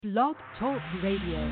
Blog Talk Radio.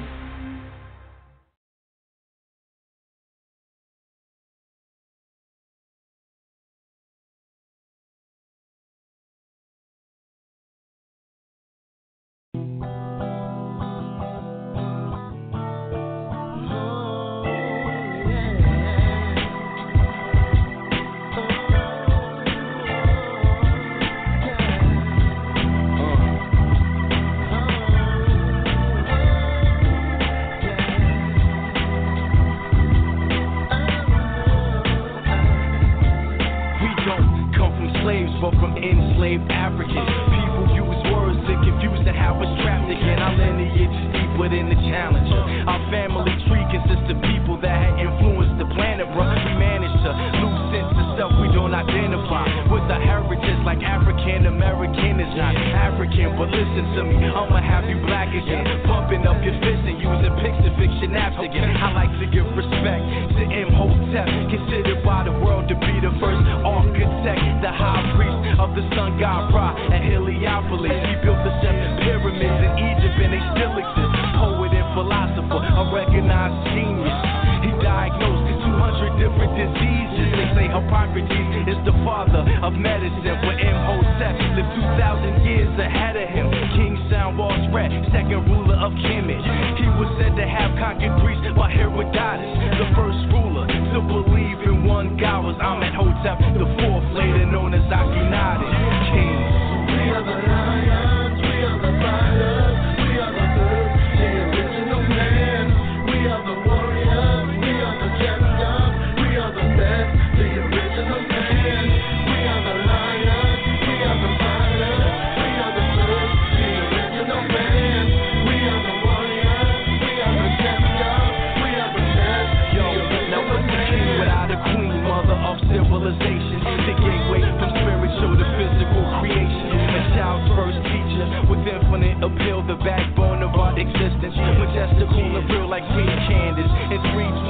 But from enslaved Africans, people use words to confuse and have us trapped again. Our lineage is deeper than the Challenger. Our family tree consists of people that had influenced the planet, bro. We managed to lose sense of self. We don't identify with the heritage like African American is not African. But listen to me, I'ma have you black again, pumping up your fists and using pics to fix your naps again. I like to give respect to Imhotep, considered by the world to be the first architect, the high priest of the sun god Ra at Heliopolis. He built the 7 pyramids in Egypt and they still exist. Poet and philosopher, a recognized genius. He diagnosed 200 different diseases. They say Hippocrates is the father of medicine, but Imhotep lived 2,000 years ahead of him. King Soundwall's Red, second ruler of Kemet. He was said to have conquered Greece by Herodotus, the first ruler to believe in one God was Amenhotep the fourth, later known as Akhenaten. King. We are the lions, we are the fighters, we are the birds, the original man. We are the warriors, we are the champions, we are the best, the original man. We are the lions, we are the fighters, we are the birds, the original man. We are the warriors, we are the champions, we are the best, the original man. King without a queen, mother of civilization, the gateway from spiritual to physical creation. A child's first teacher with infinite appeal, the backbone of our existence. Majestical and real like Queen Candace in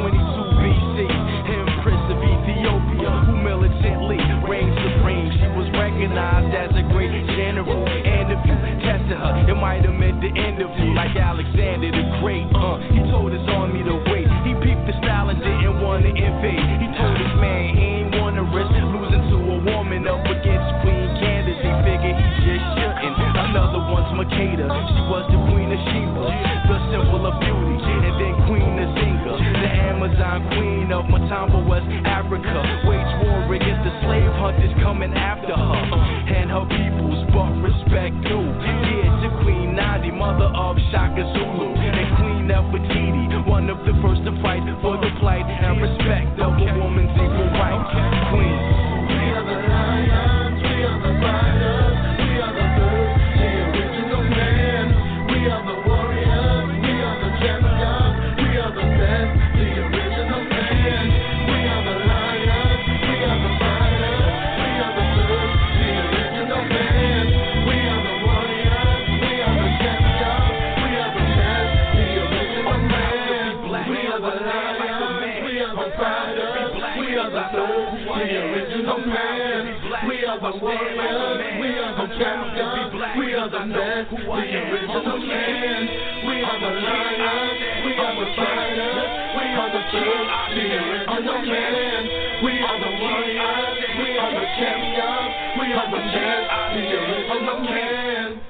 322 BC. Empress of Ethiopia, who militantly reigned supreme. She was recognized as a great general, and if you tested her, it might have meant the end of you. Like Alexander the Great, he told his army to wait. He peeped the style and didn't want to invade. He told his man he ain't want to risk losing to a woman up against Queen Candace. He figured he just shouldn't. Another one's Makeda, she was the Queen of Sheba, the symbol of beauty. And then Queen Nzinga, the Amazon Queen of Matamba, West Africa, waged war against the slave hunters coming after her and her peoples. But respect due, yeah, to Queen Nandi, mother of Shaka Zulu, and Queen Nefertiti, one of the first to fight for the plight and respect of a woman's equal right. Queen. We are the lions, we are the fighters, we are the birds, the original man. We are the warriors, we are the champions, we are the best, the original man. We are the lions, we are the fighters, we are the birds, the original man. We are the warriors, we are the champions, we are the best, the original man. We are the lions, we are the fighters, we are the birds, the original man. We are the warriors, we are the champions, we are the best, the original man. We are the lions, we are the fighters, we are the birds, the original man. We are the warriors, we are the champions, we are the best, the original man.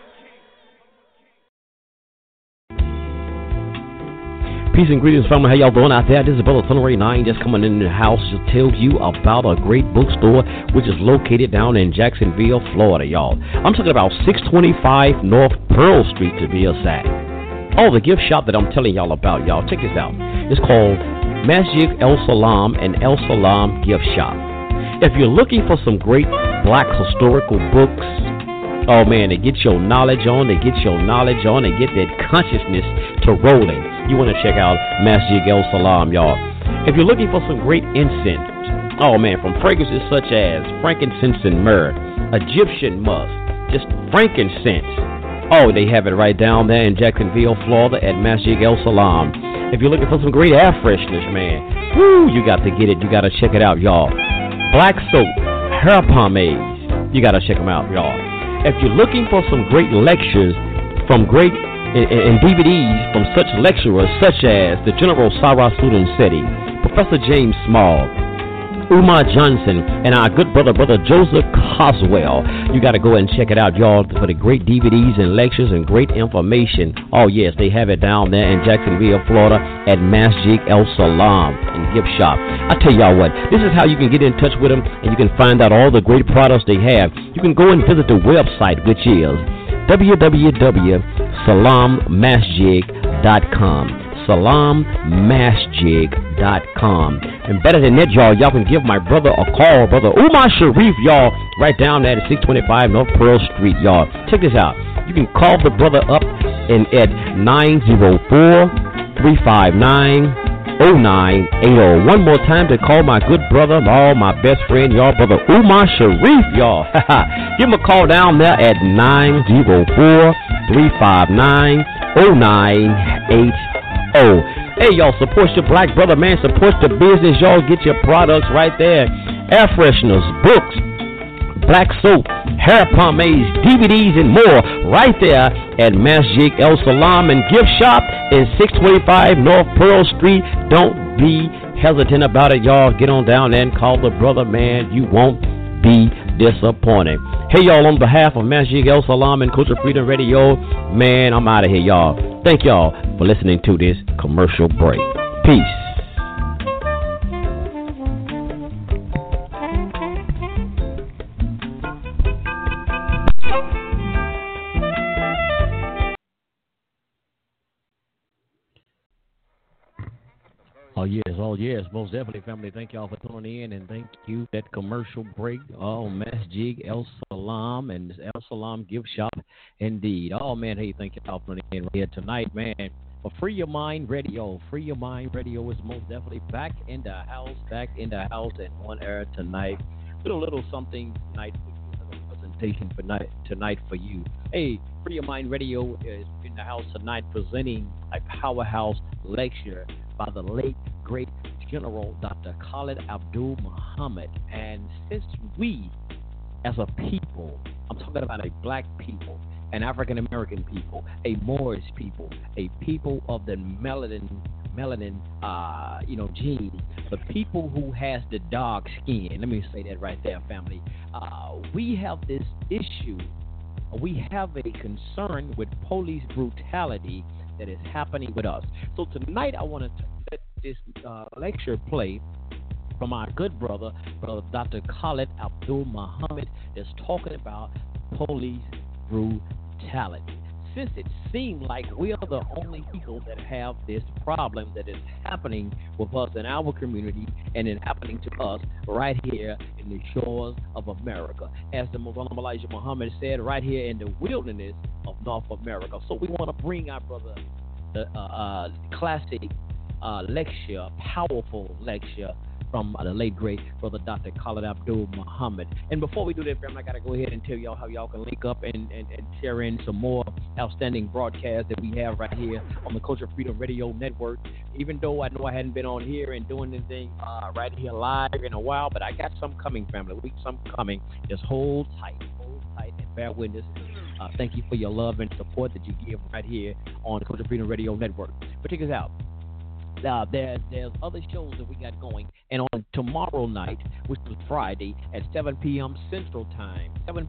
Peace and greetings, family. How y'all doing out there? This is Brother Thunder Ray 9 just coming in the house to tell you about a great bookstore which is located down in Jacksonville, Florida, y'all. I'm talking about 625 North Pearl Street to be exact. Oh, the gift shop that I'm telling y'all about, y'all. Check this out. It's called Masjid El Salam and El Salam Gift Shop. If you're looking for some great black historical books, oh man, they get your knowledge on, they get that consciousness to rolling. You want to check out Masjid El Salam, y'all. If you're looking for some great incense, oh man, from fragrances such as frankincense and myrrh, Egyptian musk, just frankincense. Oh, they have it right down there in Jacksonville, Florida at Masjid El Salam. If you're looking for some great air fresheners, man, whoo, you got to get it. You got to check it out, y'all. Black soap, hair pomades, you got to check them out, y'all. If you're looking for some great lectures from great and DVDs from such lecturers such as the General Sarah Student City, Professor James Small, Umar Johnson, and our good brother Joseph Coswell. You got to go and check it out, y'all, for the great DVDs and lectures and great information. Oh, yes, they have it down there in Jacksonville, Florida at Masjid El Salam and Gift Shop. I tell y'all what, this is how you can get in touch with them, and you can find out all the great products they have. You can go and visit the website, which is www.salammasjid.com. salammasjid.com. And better than that, y'all can give my brother a call, brother Umar Sharif, y'all, right down there at 625 North Pearl Street, y'all. Check this out. You can call the brother up at 904-359-0980. One more time to call my good brother, my best friend, y'all, brother Umar Sharif, y'all. Give him a call down there at 904-359-0980. Hey, y'all, support your black brother, man. Support the business, y'all. Get your products right there. Air fresheners, books, black soap, hair pomades, DVDs, and more right there at Masjid El Salam and Gift Shop in 625 North Pearl Street. Don't be hesitant about it, y'all. Get on down there and call the brother, man. You won't be disappointed. Hey, y'all, on behalf of Masjid El Salam and Culture Freedom Radio, man, I'm out of here, y'all. Thank y'all for listening to this commercial break. Peace. Oh yes, most definitely, family. Thank y'all for tuning in, and thank you for that commercial break. Oh, Masjid El Salam and El Salam Gift Shop, indeed. Oh man, hey, thank y'all for tuning in right here tonight, man. For Free Your Mind Radio, Free Your Mind Radio is most definitely back in the house and on air tonight. With a little something tonight for you, a little presentation for tonight for you. Hey, Free Your Mind Radio is in the house tonight, presenting a powerhouse lecture by the late, great General Dr. Khalid Abdul Muhammad. And since we, as a people, I'm talking about a black people, an African-American people, a Moorish people, a people of the melanin, gene, the people who has the dark skin. Let me say that right there, family. We have this issue. We have a concern with police brutality that is happening with us. So tonight I want to let this lecture play from our good brother Dr. Khalid Abdul Muhammad, that's talking about police brutality. Since it seems like we are the only people that have this problem that is happening with us in our community and it happening to us right here in the shores of America. As the Muslim Elijah Muhammad said, right here in the wilderness of North America. So we want to bring our brother the classic lecture, powerful lecture from the late, great brother Dr. Khalid Abdul Muhammad. And before we do that, family, I got to go ahead and tell y'all how y'all can link up and share in some more outstanding broadcasts that we have right here on the Culture Freedom Radio Network. Even though I know I hadn't been on here and doing anything right here live in a while, but I got some coming, family. Some coming. Just hold tight and bear witness. Thank you for your love and support that you give right here on the Culture Freedom Radio Network. But check us out. There's other shows that we got going, and on tomorrow night, which is Friday, at 7 p.m. Central Time, 8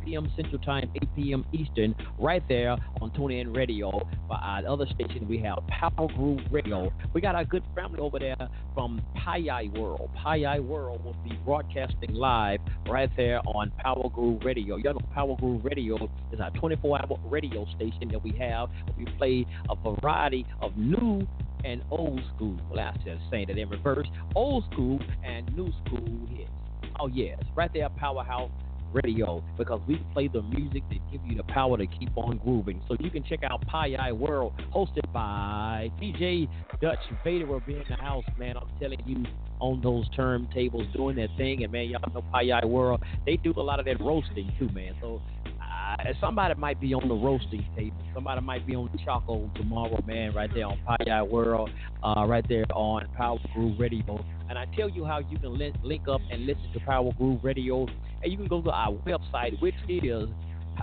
p.m. Eastern, right there on TuneIn Radio. By our other station, we have Power Groove Radio. We got our good family over there from Pi World. Pi World will be broadcasting live right there on Power Groove Radio. Y'all know Power Groove Radio is our 24-hour radio station that we have. We play a variety of new and old school. Well, I just saying that in reverse. Old school and new school hits. Oh yes, right there, Powerhouse Radio, because we play the music that give you the power to keep on grooving. So you can check out Pi World, hosted by DJ Dutch Vader will be in the house, man. I'm telling you, on those turntables doing their thing, and man, y'all know Pi World, they do a lot of that roasting too, man. So somebody might be on the roasting table. Somebody might be on the charcoal tomorrow, man, right there on Pi World, right there on Power Groove Radio. And I tell you how you can link up and listen to Power Groove Radio. And you can go to our website, which is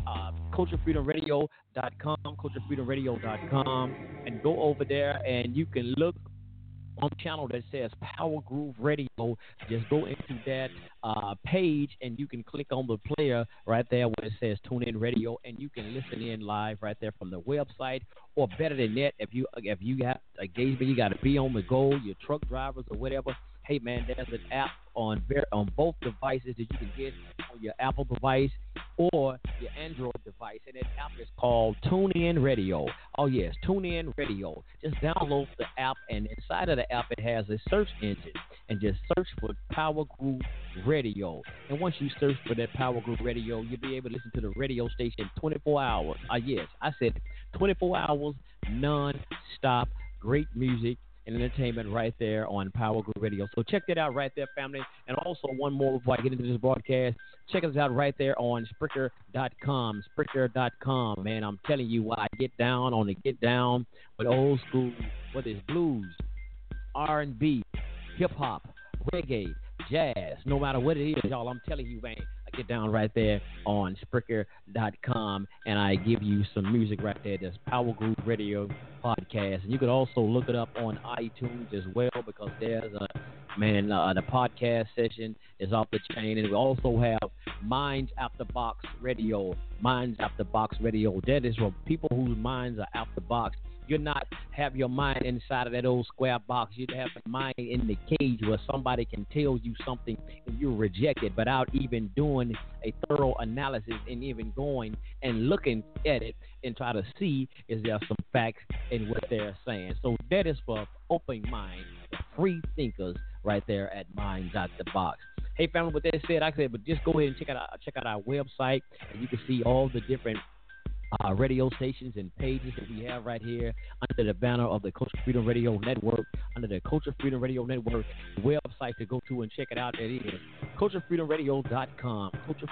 culturefreedomradio.com, culturefreedomradio.com, and go over there and you can look on the channel that says Power Groove Radio. Just go into that page and you can click on the player right there where it says Tune In Radio, and you can listen in live right there from the website. Or better than that, if you got engagement, you got to be on the go, your truck drivers or whatever. Hey man, there's an app on both devices that you can get on your Apple device or your Android device, and that app is called TuneIn Radio. Oh yes, TuneIn Radio. Just download the app, and inside of the app it has a search engine, and just search for Power Groove Radio. And once you search for that Power Groove Radio, you'll be able to listen to the radio station 24 hours. Yes, I said 24 hours non-stop, great music and entertainment right there on Power Groove Radio. So check that out right there, family. And also one more before I get into this broadcast, check us out right there on Spreaker.com. Spreaker.com, man. I'm telling you, I get down with old school, whether it's blues, R&B, hip-hop, reggae, jazz, no matter what it is, y'all, I'm telling you, man, I get down right there on Spreaker.com, and I give you some music right there. That's Power Groove Radio Podcast. And you can also look it up on iTunes as well, because there's the podcast session is off the chain. And we also have Minds After Box Radio. Minds After Box Radio. That is for people whose minds are out the box. You're not have your mind inside of that old square box. You have your mind in the cage where somebody can tell you something and you reject it without even doing a thorough analysis and even going and looking at it and try to see is there some facts in what they're saying. So that is for open mind, free thinkers right there at Minds Out the Box. Hey, family, with that said, but just go ahead and check out our website, and you can see all the different radio stations and pages that we have right here under the banner of the Culture Freedom Radio Network. Under the Culture Freedom Radio Network website to go to and check it out, it is culturefreedomradio.com.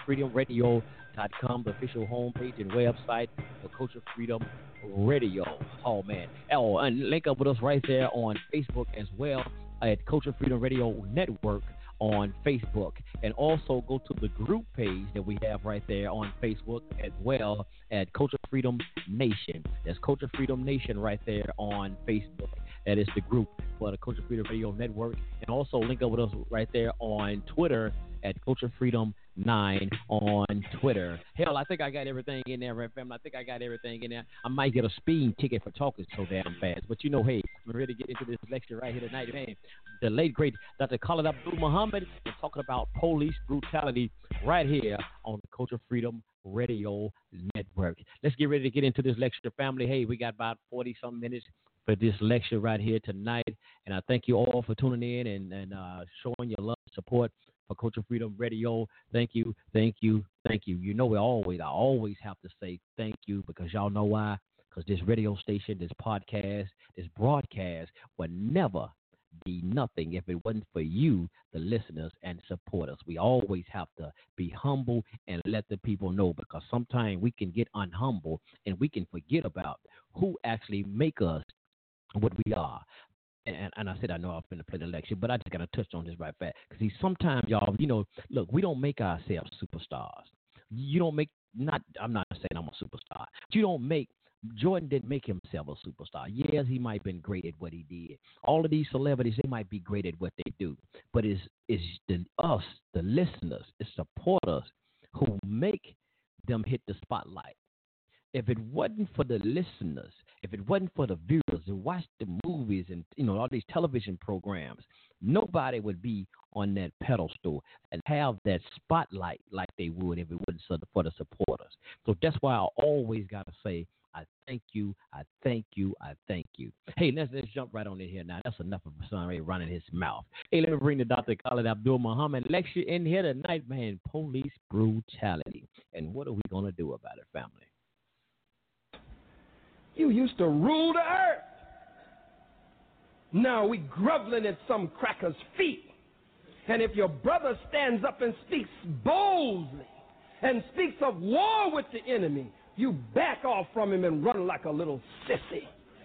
Culturefreedomradio.com, the official homepage and website for Culture Freedom Radio. Oh man. Oh, and link up with us right there on Facebook as well at Culture Freedom Radio Network on Facebook, and also go to the group page that we have right there on Facebook as well at Culture Freedom Nation. That's Culture Freedom Nation right there on Facebook. That is the group for the Culture Freedom Radio Network, and also link up with us right there on Twitter at Culture Freedom 9 on Twitter. Hell, I think I got everything in there, right, family? I think I got everything in there. I might get a speeding ticket for talking so damn fast, but you know, hey, I'm ready to get into this lecture right here tonight, man. The late, great Dr. Khalid Abdul Muhammad is talking about police brutality right here on the Culture Freedom Radio Network. Let's get ready to get into this lecture, family. Hey, we got about 40-some minutes for this lecture right here tonight, and I thank you all for tuning in and showing your love and support for Culture Freedom Radio. Thank you, thank you, thank you. You know, I always have to say thank you, because y'all know why? Because this radio station, this podcast, this broadcast would never be nothing if it wasn't for you, the listeners and supporters. We always have to be humble and let the people know, because sometimes we can get unhumble and we can forget about who actually make us what we are. And I said, I know I'm going to play the lecture, but I just got to touch on this right fast. Because see, sometimes, y'all, you know, look, we don't make ourselves superstars. You don't make, I'm not saying I'm a superstar. You don't make, Jordan didn't make himself a superstar. Yes, he might have been great at what he did. All of these celebrities, they might be great at what they do. But it's us, the listeners, it's supporters who make them hit the spotlight. If it wasn't for the listeners, if it wasn't for the viewers who watch the movies and, you know, all these television programs, nobody would be on that pedestal and have that spotlight like they would if it wasn't for the supporters. So that's why I always got to say, I thank you, I thank you, I thank you. Hey, let's jump right on in here now. That's enough of a son right running his mouth. Hey, let me bring the Dr. Khalid Abdul Muhammad lecture in here tonight, man. Police brutality. And what are we going to do about it, family? You used to rule the earth. Now we groveling at some cracker's feet. And if your brother stands up and speaks boldly and speaks of war with the enemy, you back off from him and run like a little sissy.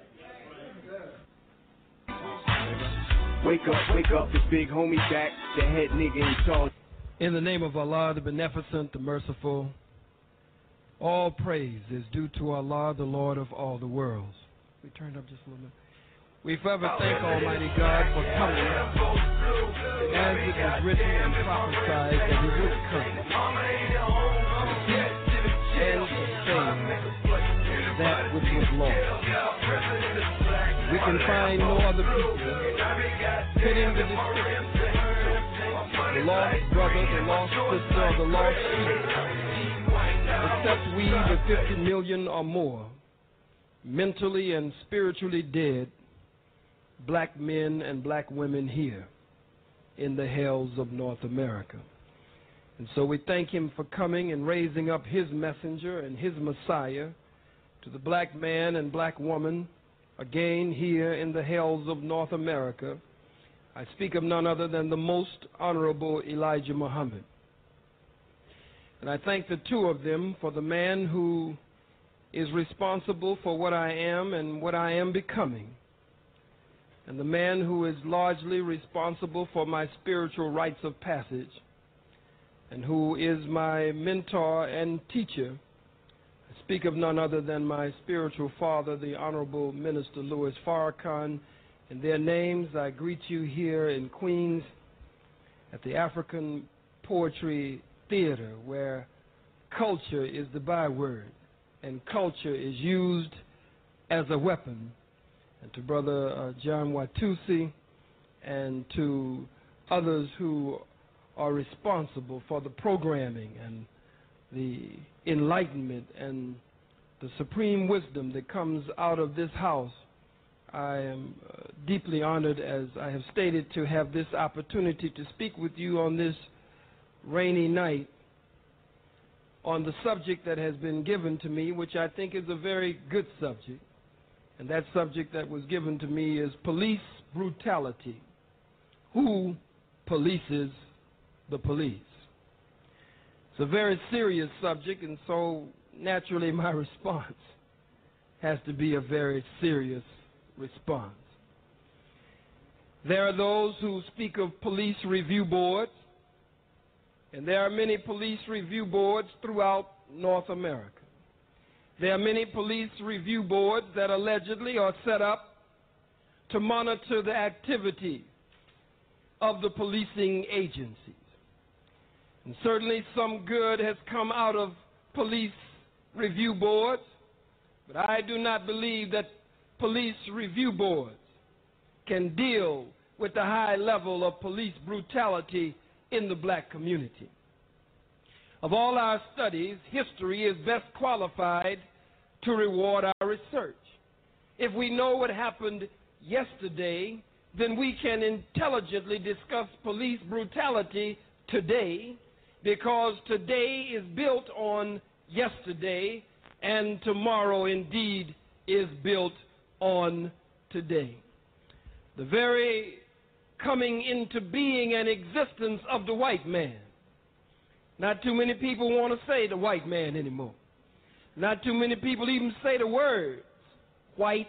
Wake up, this big homie back, the head nigga ain't tall. In the name of Allah, the Beneficent, the Merciful, All praise is due to Allah, the Lord of all the worlds. We turned up just a little bit. We forever thank Almighty God for coming, as it was written and prophesied that He would come, and to save that which was lost. We can find no other people fitting the description. The lost brother, the lost sister, or the lost sheep, except we, the 50 million or more, mentally and spiritually dead black men and black women here in the hells of North America. And so we thank Him for coming and raising up His messenger and His Messiah to the black man and black woman again here in the hells of North America. I speak of none other than the most honorable Elijah Muhammad. And I thank the two of them for the man who is responsible for what I am and what I am becoming, and the man who is largely responsible for my spiritual rites of passage, and who is my mentor and teacher. I speak of none other than my spiritual father, the Honorable Minister Louis Farrakhan. In their names, I greet you here in Queens at the African Poetry Theater, where culture is the byword and culture is used as a weapon. And to Brother John Watusi and to others who are responsible for the programming and the enlightenment and the supreme wisdom that comes out of this house, I am deeply honored, as I have stated, to have this opportunity to speak with you on this rainy night on the subject that has been given to me, which I think is a very good subject. And that subject that was given to me is police brutality. Who polices the police? It's a very serious subject, and so naturally my response has to be a very serious response. There are those who speak of police review boards, and there are many police review boards throughout North America. There are many police review boards that allegedly are set up to monitor the activity of the policing agencies. And certainly some good has come out of police review boards, but I do not believe that police review boards can deal with the high level of police brutality in the black community. Of all our studies, history is best qualified to reward our research. If we know what happened yesterday, then we can intelligently discuss police brutality today, because today is built on yesterday, and tomorrow indeed is built on today. The very coming into being and existence of the white man. Not too many people want to say the white man anymore. Not too many people even say the words white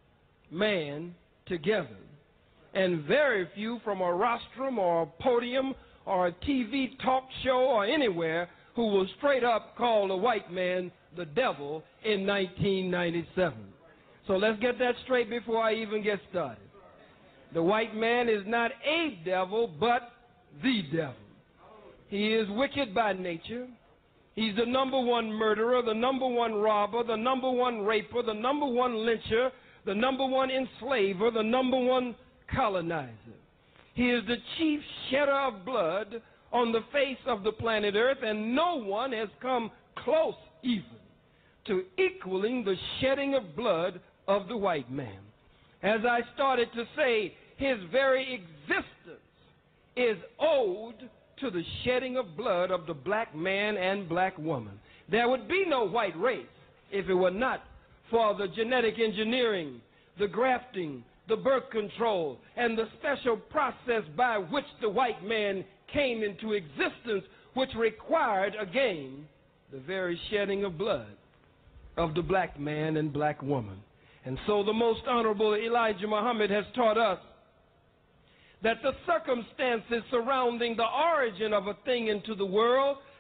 man together. And very few from a rostrum or a podium or a TV talk show or anywhere who will straight up call the white man the devil in 1997. So let's get that straight before I even get started. The white man is not a devil, but the devil. He is wicked by nature. He's the number one murderer, the number one robber, the number one raper, the number one lyncher, the number one enslaver, the number one colonizer. He is the chief shedder of blood on the face of the planet Earth, and no one has come close even to equaling the shedding of blood of the white man. As I started to say, his very existence is owed to the shedding of blood of the black man and black woman. There would be no white race if it were not for the genetic engineering, the grafting, the birth control, and the special process by which the white man came into existence, which required, again, the very shedding of blood of the black man and black woman. And so the most honorable Elijah Muhammad has taught us that the circumstances surrounding the origin of a thing into the world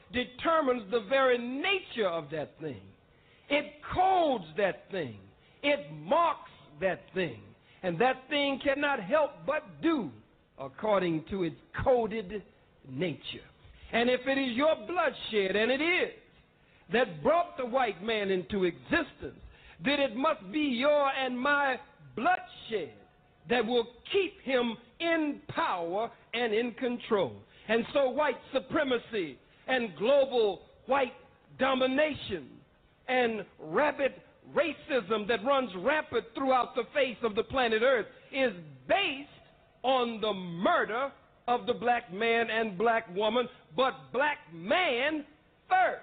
determines the very nature of that thing. It codes that thing. It marks that thing. And that thing cannot help but do according to its coded nature. And if it is your bloodshed, and it is, that brought the white man into existence, then it must be your and my bloodshed that will keep him in power and in control. And so white supremacy and global white domination and rapid racism that runs rampant throughout the face of the planet Earth is based on the murder of the black man and black woman, but black man first.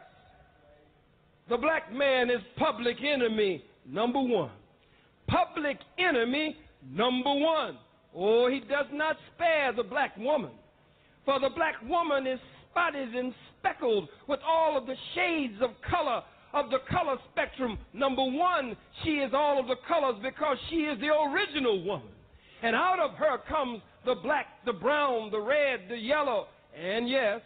The black man is public enemy number one. Public enemy number one. Oh, he does not spare the black woman. For the black woman is spotted and speckled with all of the shades of color of the color spectrum. Number one, she is all of the colors because she is the original woman. And out of her comes the black, the brown, the red, the yellow, and yes,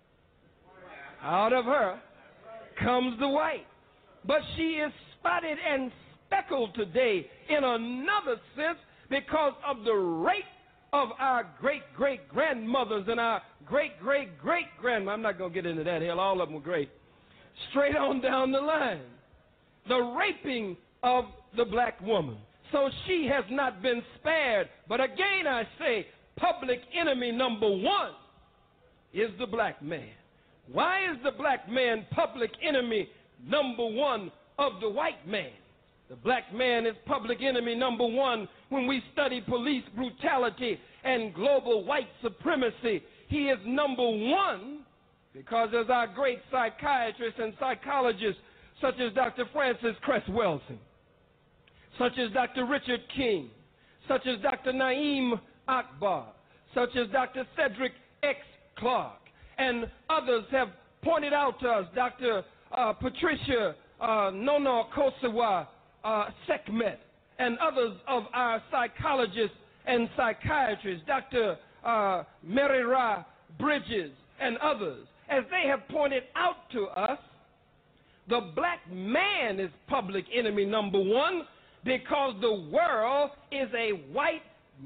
out of her comes the white. But she is spotted and speckled today in another sense because of the rape of our great-great-grandmothers and our great-great-great-grandmothers. I'm not going to get into that. Hell, all of them were great. Straight on down the line. The raping of the black woman. So she has not been spared. But again, I say, public enemy number one is the black man. Why is the black man public enemy number one of the white man? The black man is public enemy number one when we study police brutality and global white supremacy. He is number one because as our great psychiatrists and psychologists such as Dr. Francis Cress Welsing, such as Dr. Richard King, such as Dr. Naeem Akbar, such as Dr. Cedric X. Clark, and others have pointed out to us, Dr. Patricia Nono Kosawa Sekhmet, and others of our psychologists and psychiatrists, Dr. Mary Ra Bridges, and others, as they have pointed out to us, the black man is public enemy number one because the world is a white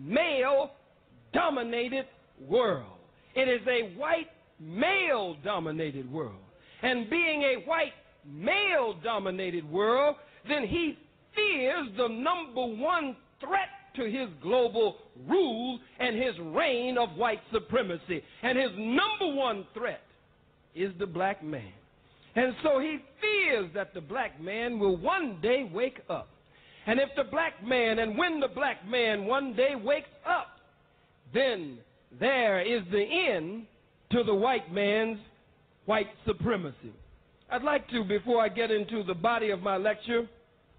male-dominated world. It is a white male-dominated world. And being a white male-dominated world, then he fears the number one threat to his global rule and his reign of white supremacy. And his number one threat is the black man. And so he fears that the black man will one day wake up. And if the black man, and when the black man one day wakes up, then there is the end to the white man's white supremacy. I'd like to, before I get into the body of my lecture,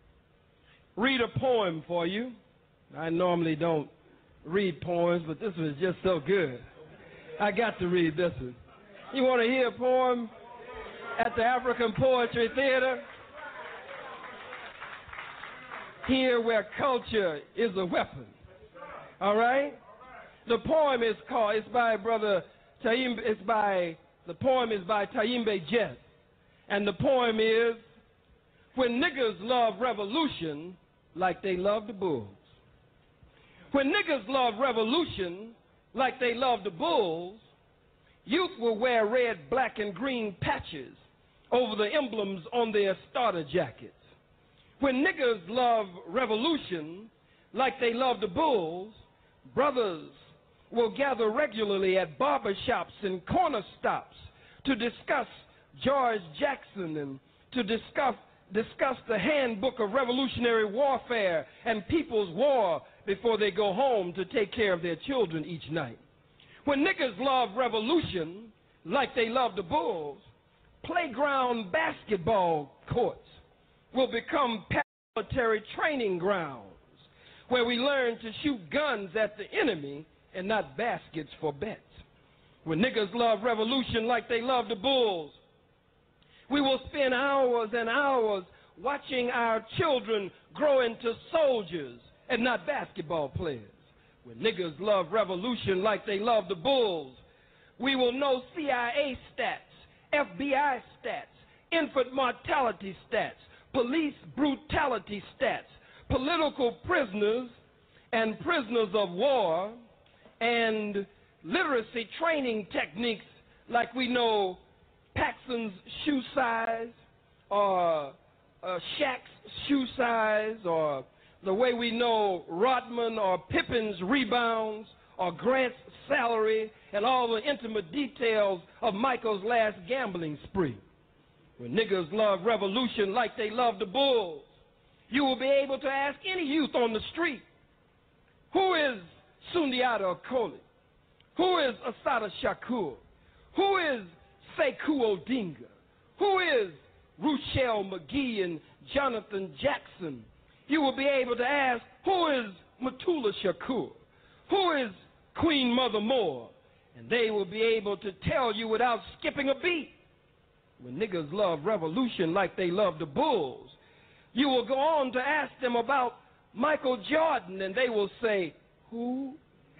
read a poem for you. I normally don't read poems, but this one is just so good. I got to read this one. You want to hear a poem at the African Poetry Theater? Here where culture is a weapon. All right? The poem is called, it's by Brother Taimbe, the poem is by Taimbe Jess. And the poem is, when niggas love revolution like they love the bulls. When niggas love revolution like they love the bulls, youth will wear red, black, and green patches over the emblems on their starter jackets. When niggas love revolution like they love the bulls, brothers will gather regularly at barbershops and corner stops to discuss George Jackson and to discuss the handbook of revolutionary warfare and people's war before they go home to take care of their children each night. When niggas love revolution like they love the bulls, playground basketball courts will become paramilitary training grounds where we learn to shoot guns at the enemy and not baskets for bets. When niggas love revolution like they love the bulls, we will spend hours and hours watching our children grow into soldiers and not basketball players. When niggas love revolution like they love the bulls, we will know CIA stats FBI stats, infant mortality stats, police brutality stats, political prisoners and prisoners of war, and literacy training techniques like we know Paxson's shoe size or Shaq's shoe size, or the way we know Rodman or Pippen's rebounds or Grant's salary and all the intimate details of Michael's last gambling spree. When niggas love revolution like they love the Bulls, you will be able to ask any youth on the street, who is Sundiata Acoli? Who is Assata Shakur? Who is Sekou Odinga? Who is Ruchell McGee and Jonathan Jackson? You will be able to ask, who is Matula Shakur? Who is Queen Mother Moore? And they will be able to tell you without skipping a beat. When niggas love revolution like they love the Bulls, you will go on to ask them about Michael Jordan, and they will say, who?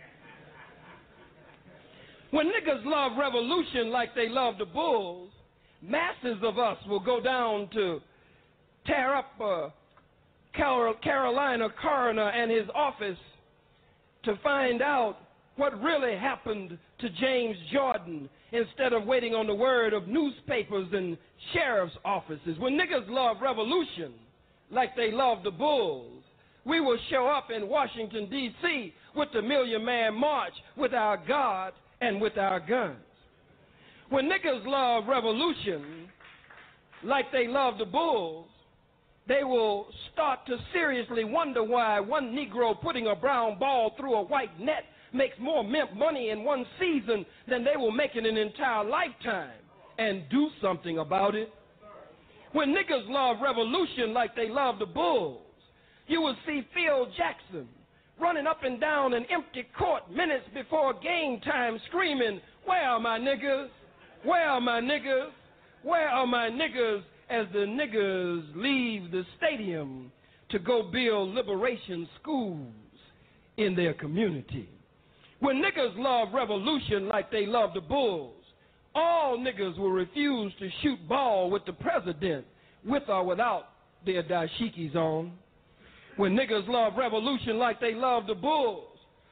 When niggas love revolution like they love the Bulls, masses of us will go down to tear up Carolina coroner and his office to find out what really happened to James Jordan instead of waiting on the word of newspapers and sheriff's offices. When niggas love revolution like they love the Bulls, we will show up in Washington, D.C. with the Million Man March with our God and with our guns. When niggas love revolution like they love the Bulls, they will start to seriously wonder why one Negro putting a brown ball through a white net makes more money in one season than they will make in an entire lifetime, and do something about it. When niggas love revolution like they love the Bulls, you will see Phil Jackson running up and down an empty court minutes before game time screaming, where are my niggas? Where are my niggas? Where are my niggas? As the niggas leave the stadium to go build liberation schools in their community. When niggas love revolution like they love the Bulls, all niggas will refuse to shoot ball with the president, with or without their dashikis on. When niggas love revolution like they love the Bulls,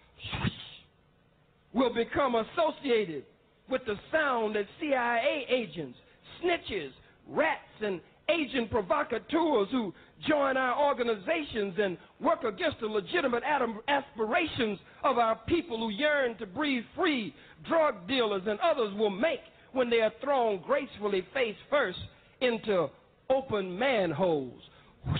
will become associated with the sound that CIA agents, snitches, rats, and agent provocateurs who join our organizations and work against the legitimate aspirations of our people who yearn to breathe free, drug dealers and others will make when they are thrown gracefully face first into open manholes. Whoosh.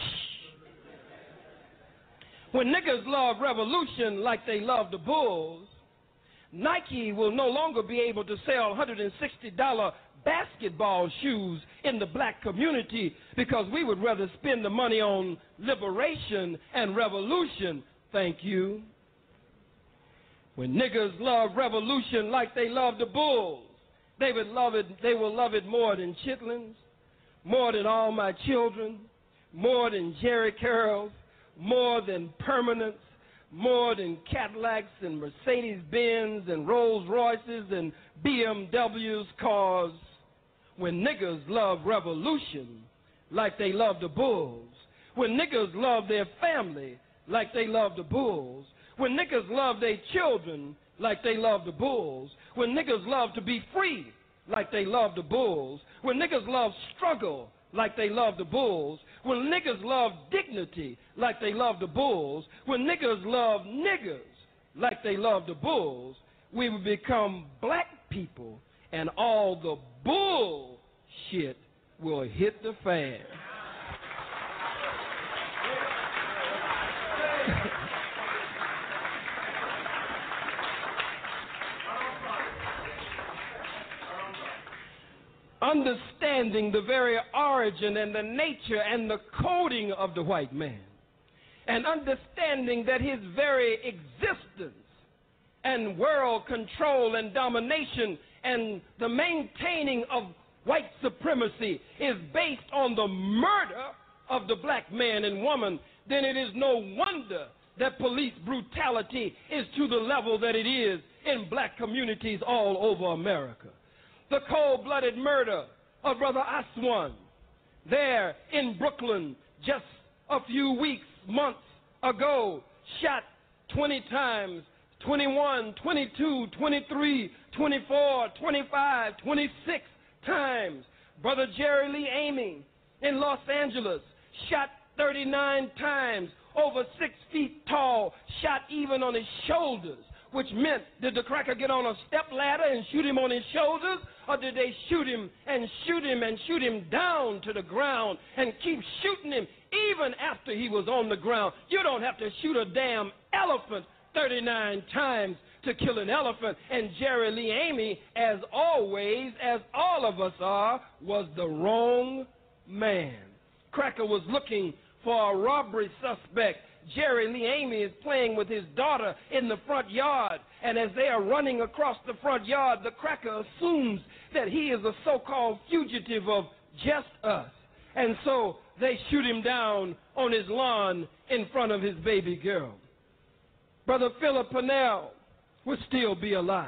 When niggas love revolution like they love the Bulls, Nike will no longer be able to sell $160 basketball shoes in the black community because we would rather spend the money on liberation and revolution. Thank you. When niggas love revolution like they love the Bulls, they will love it more than chitlins, more than All My Children, more than Jerry Curls, more than permanence, more than Cadillacs and Mercedes-Benz and Rolls-Royces and BMWs, cause when niggas love revolution like they love the Bulls, when niggas love their family like they love the Bulls, when niggas love their children like they love the Bulls, when niggas love to be free like they love the Bulls, when niggas love struggle like they love the Bulls, when niggas love dignity like they love the Bulls, when niggas love niggas like they love the Bulls, we will become black people and all the bullshit will hit the fan. Understanding the very origin and the nature and the coding of the white man, and understanding that his very existence and world control and domination and the maintaining of white supremacy is based on the murder of the black man and woman, then it is no wonder that police brutality is to the level that it is in black communities all over America. the cold-blooded murder of Brother Aswan there in Brooklyn just a few weeks, months ago, shot 20 times, 21, 22, 23, 24, 25, 26 times. Brother Jerry Lee Amy in Los Angeles shot 39 times, over 6 feet tall, shot even on his shoulders, which meant, did the cracker get on a step ladder and shoot him on his shoulders, or did they shoot him and shoot him and shoot him down to the ground and keep shooting him even after he was on the ground? You don't have to shoot a damn elephant 39 times to kill an elephant. And Jerry Lee Amy, as always, as all of us are, was the wrong man. Cracker was looking for a robbery suspect. Jerry Lee Amy is playing with his daughter in the front yard, and as they are running across the front yard, the cracker assumes that he is a so-called fugitive of just us. And so they shoot him down on his lawn in front of his baby girl. Brother Philip Purnell would still be alive.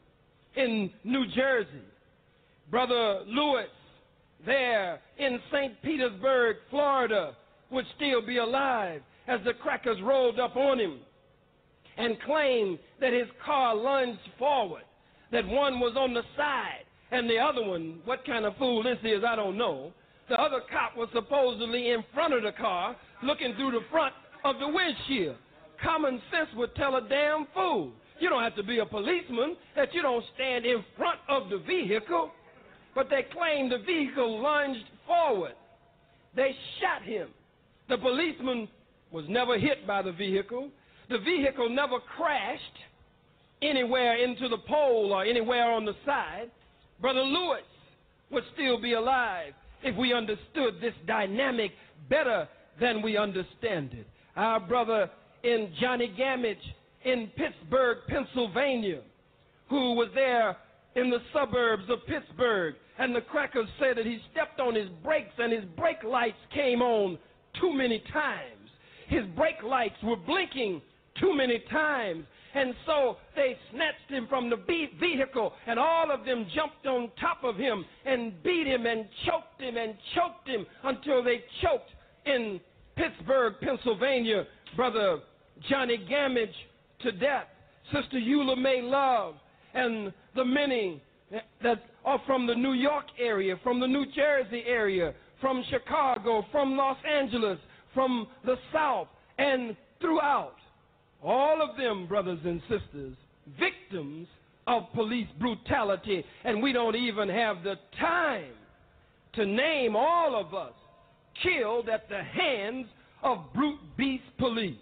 In New Jersey, Brother Lewis there in St. Petersburg, Florida, would still be alive as the crackers rolled up on him and claimed that his car lunged forward, that one was on the side and the other one, what kind of fool this is, I don't know. The other cop was supposedly in front of the car looking through the front of the windshield. Common sense would tell a damn fool. You don't have to be a policeman that you don't stand in front of the vehicle. But they claimed the vehicle lunged forward. They shot him. The policeman was never hit by the vehicle. The vehicle never crashed anywhere into the pole or anywhere on the side. Brother Lewis would still be alive if we understood this dynamic better than we understand it. Our brother in Johnny Gamage in Pittsburgh, Pennsylvania, who was there in the suburbs of Pittsburgh, and the crackers said that he stepped on his brakes and his brake lights came on too many times. His brake lights were blinking too many times, and so they snatched him from the vehicle, and all of them jumped on top of him and beat him and choked him until they choked in Pittsburgh, Pennsylvania, Brother Johnny Gamage to death. Sister Eula May Love and the many that are from the New York area, from the New Jersey area, from Chicago, from Los Angeles, from the South, and throughout. All of them, brothers and sisters, victims of police brutality, and we don't even have the time to name all of us killed at the hands of brute beast police.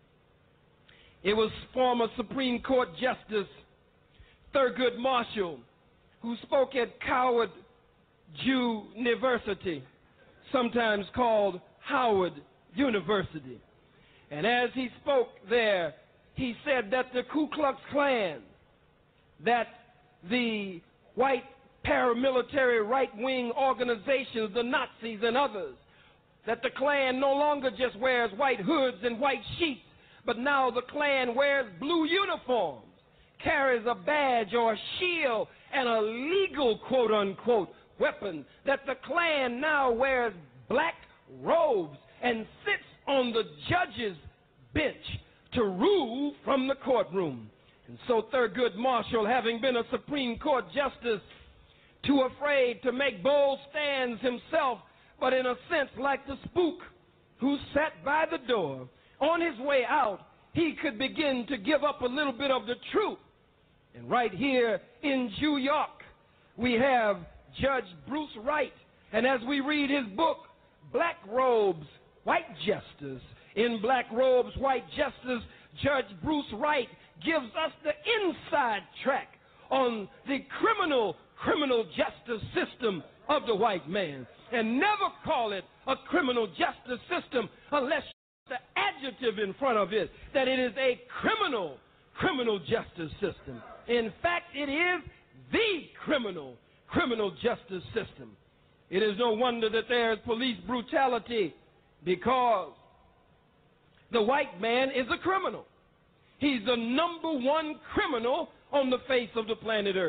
It was former Supreme Court Justice Thurgood Marshall who spoke at Coward Jew University, sometimes called Howard University. And as he spoke there, he said that the Ku Klux Klan, that the white paramilitary right-wing organizations, the Nazis and others, that the Klan no longer just wears white hoods and white sheets, but now the Klan wears blue uniforms, carries a badge or a shield and a legal quote-unquote weapon, that the Klan now wears black robes and sits on the judge's bench to rule from the courtroom. And so Thurgood Marshall, having been a Supreme Court justice, too afraid to make bold stands himself, but in a sense like the spook who sat by the door, on his way out, he could begin to give up a little bit of the truth. And right here in New York, we have Judge Bruce Wright. And as we read his book, Black Robes, White Justice, in Black Robes, White Justice, Judge Bruce Wright gives us the inside track on the criminal justice system of the white man. And never call it a criminal justice system unless you put the adjective in front of it, that it is a criminal justice system. In fact, it is the criminal justice system. It is no wonder that there is police brutality, because the white man is a criminal. He's the number one criminal on the face of the planet Earth.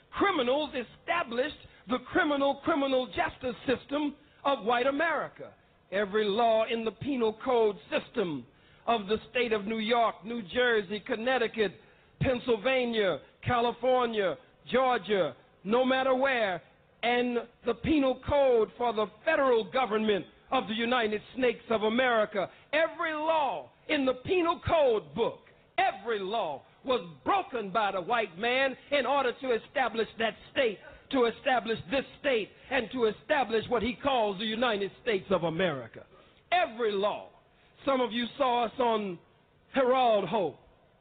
criminals established the criminal justice system of white America. Every law in the penal code system of the state of New York, New Jersey, Connecticut, Pennsylvania, California, Georgia, no matter where, and the penal code for the federal government of the United States of America. Every law in the penal code book, every law was broken by the white man in order to establish that state, to establish this state, and to establish what he calls the United States of America. Every law. Some of you saw us on Harold Hope.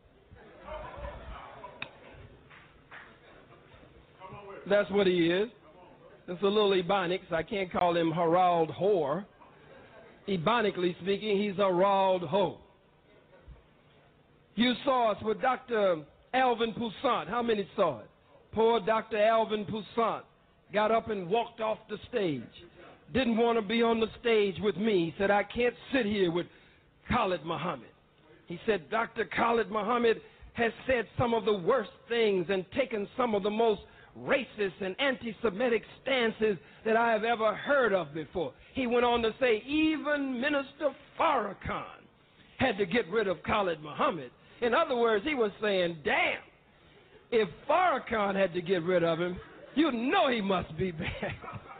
That's what he is. It's a little Ebonics. I can't call him Harold Hoare. Ebonically speaking, he's Harold Hope. You saw us with Dr. Alvin Toussaint. How many saw it? Poor Dr. Alvin Toussaint got up and walked off the stage. Didn't want to be on the stage with me. He said, I can't sit here with Khalid Muhammad. He said, Dr. Khalid Muhammad has said some of the worst things and taken some of the most racist and anti-Semitic stances that I have ever heard of before. He went on to say even Minister Farrakhan had to get rid of Khalid Muhammad. In other words, he was saying, damn, if Farrakhan had to get rid of him, you know he must be bad.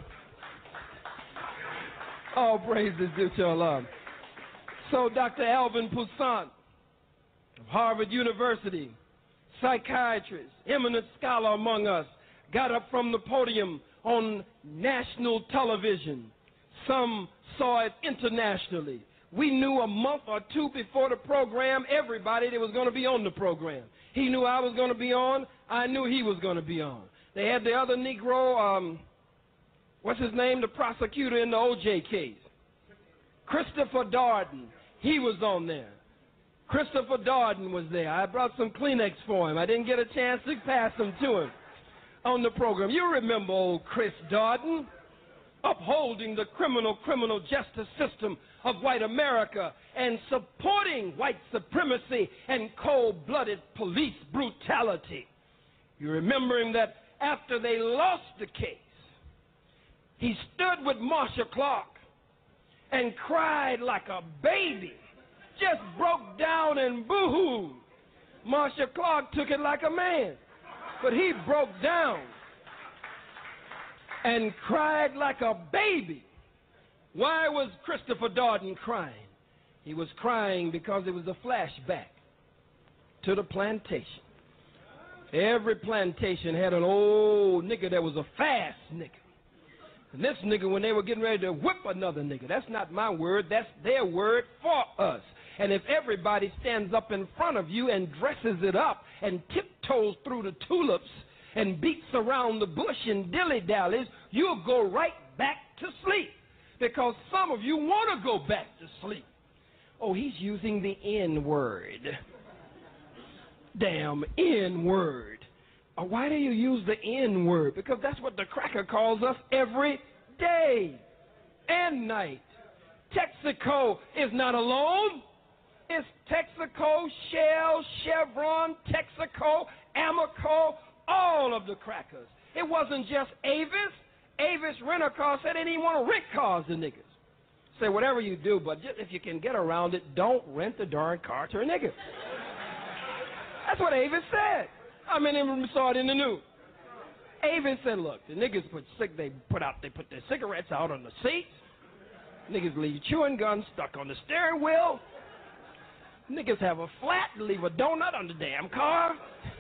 All praises due to Allah. So Dr. Alvin Toussaint of Harvard University, psychiatrist, eminent scholar among us, got up from the podium on national television. Some saw it internationally. We knew a month or two before the program everybody that was going to be on the program. He knew I was going to be on. I knew he was going to be on. They had the other Negro, what's his name, the prosecutor in the O.J. case, Christopher Darden. He was on there. Christopher Darden was there. I brought some Kleenex for him. I didn't get a chance to pass them to him on the program. You remember old Chris Darden upholding the criminal justice system of white America and supporting white supremacy and cold-blooded police brutality. You remember him that after they lost the case, he stood with Marsha Clark and cried like a baby, just broke down and boo-hooed. Marsha Clark took it like a man, but he broke down and cried like a baby. Why was Christopher Darden crying? He was crying because it was a flashback to the plantation. Every plantation had an old nigga that was a fast nigga. And this nigga, when they were getting ready to whip another nigga, that's not my word, that's their word for us. And if everybody stands up in front of you and dresses it up and tiptoes through the tulips and beats around the bush and dilly-dallies, you'll go right back to sleep. Because some of you want to go back to sleep. Oh, he's using the N-word. Damn N-word. Why do you use the N-word? Because that's what the cracker calls us every day and night. Texaco is not alone. It's Texaco, Shell, Chevron, Texaco, Amoco, all of the crackers. It wasn't just Avis. Avis Rent-A-Car said they didn't want to rent cars to niggas. Say, whatever you do, but just if you can get around it, don't rent the darn car to a nigga. That's what Avis said. How many of them saw it in the news? Avis said, look, the niggas they put their cigarettes out on the seats. Niggas leave chewing gums stuck on the steering wheel. Niggas have a flat and leave a donut on the damn car.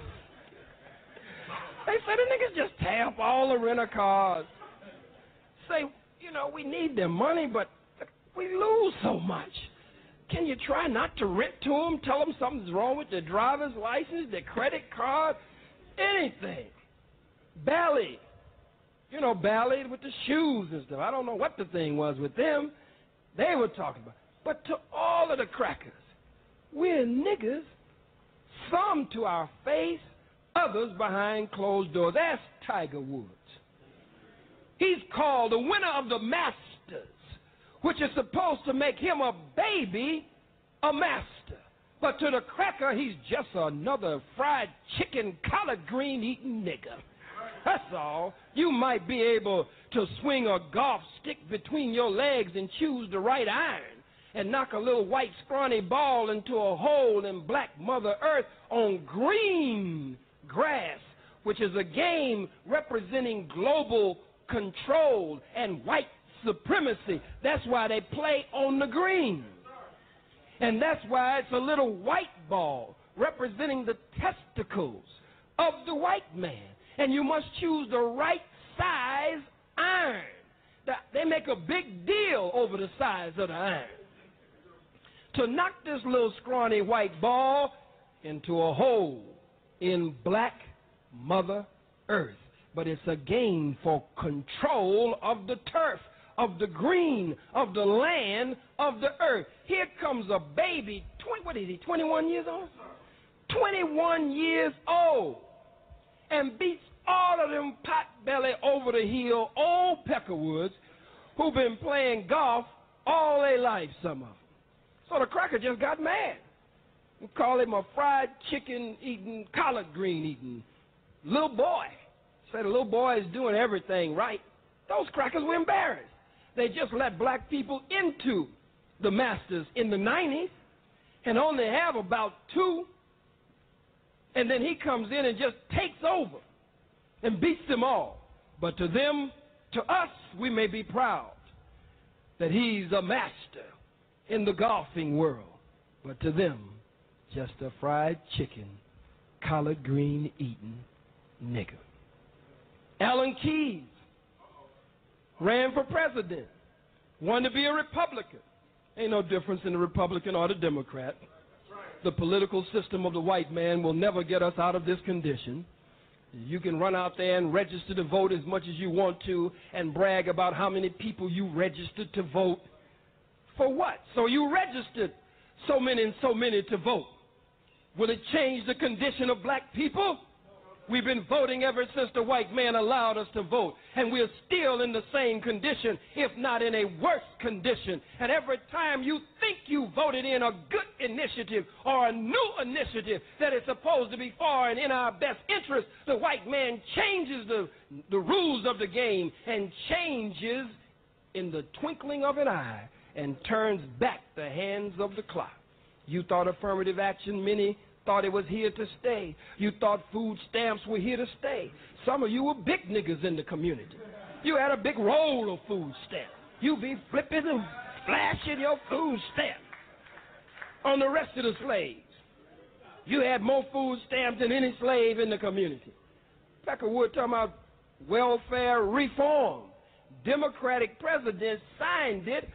They said the niggas just tear up all the rent-a-cars. Say, you know, we need their money, but we lose so much. Can you try not to rent to them? Tell them something's wrong with their driver's license, their credit card, anything. Bally. You know, Bally with the shoes and stuff. I don't know what the thing was with them. They were talking about. But to all of the crackers, we're niggas, some to our face, others behind closed doors. That's Tiger Woods. He's called the winner of the Masters, which is supposed to make him a baby, a master. But to the cracker, he's just another fried chicken, collard green eating nigga. That's all. You might be able to swing a golf stick between your legs and choose the right iron and knock a little white scrawny ball into a hole in black Mother Earth on green grass, which is a game representing global control and white supremacy. That's why they play on the green. And that's why it's a little white ball representing the testicles of the white man. And you must choose the right size iron. They make a big deal over the size of the iron. To knock this little scrawny white ball into a hole in black Mother Earth. But it's a game for control of the turf, of the green, of the land, of the earth. Here comes a baby, 21 years old? 21 years old, and beats all of them pot-belly, over-the-hill old Peckerwoods who've been playing golf all their life, some of them. So the cracker just got mad. We call him a fried chicken-eating, collard green-eating little boy. Said the little boy is doing everything right. Those crackers were embarrassed. They just let black people into the Masters in the 90s and only have about 2. And then he comes in and just takes over and beats them all. But to them, to us, we may be proud that he's a master in the golfing world. But to them, just a fried chicken, collard green eating nigger. Alan Keyes ran for president, wanted to be a Republican. Ain't no difference in the Republican or the Democrat. The political system of the white man will never get us out of this condition. You can run out there and register to vote as much as you want to and brag about how many people you registered to vote. For what? So you registered so many and so many to vote. Will it change the condition of black people? We've been voting ever since the white man allowed us to vote, and we're still in the same condition, if not in a worse condition. And every time you think you voted in a good initiative or a new initiative that is supposed to be for and in our best interest, the white man changes the rules of the game and changes in the twinkling of an eye and turns back the hands of the clock. You thought affirmative action, many thought it was here to stay. You thought food stamps were here to stay. Some of you were big niggas in the community. You had a big roll of food stamps. You be flipping and flashing your food stamp on the rest of the slaves. You had more food stamps than any slave in the community. Peckerwood talking about welfare reform. Democratic president signed it.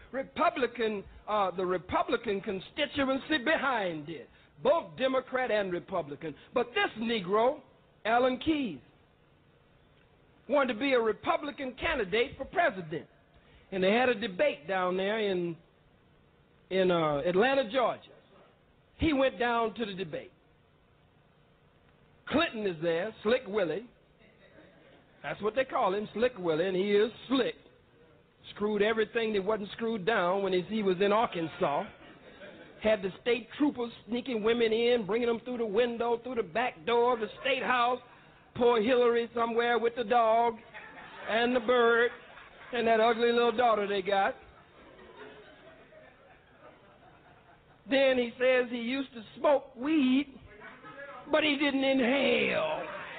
The Republican constituency behind it. Both Democrat and Republican. But this Negro, Alan Keyes, wanted to be a Republican candidate for president. And they had a debate down there in Atlanta, Georgia. He went down to the debate. Clinton is there, Slick Willie. That's what they call him, Slick Willie, and he is slick. Screwed everything that wasn't screwed down when he was in Arkansas. Had the state troopers sneaking women in, bringing them through the window, through the back door of the state house. Poor Hillary somewhere with the dog and the bird and that ugly little daughter they got. Then he says he used to smoke weed, but he didn't inhale.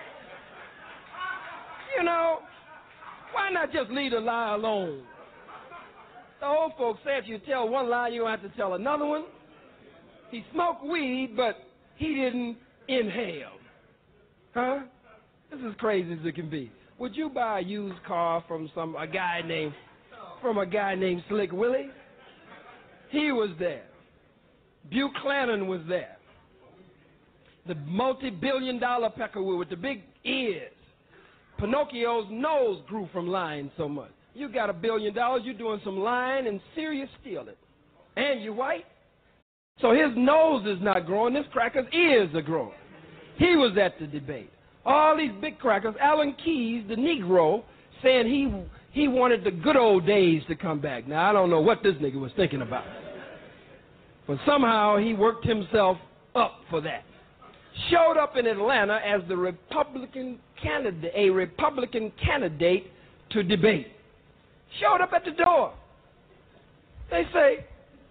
You know, why not just leave the lie alone? The old folks say if you tell one lie, you don't have to tell another one. He smoked weed, but he didn't inhale. Huh? This is crazy as it can be. Would you buy a used car from a guy named Slick Willie? He was there. Buchanan was there. The multi-billion-dollar Peckerwood with the big ears. Pinocchio's nose grew from lying so much. You got $1 billion, you're doing some lying and serious stealing. And you're white. So his nose is not growing, this cracker's ears are growing. He was at the debate. All these big crackers, Alan Keyes, the Negro, saying he wanted the good old days to come back. Now, I don't know what this nigga was thinking about. But somehow he worked himself up for that. Showed up in Atlanta as the Republican a Republican candidate to debate. Showed up at the door. They say,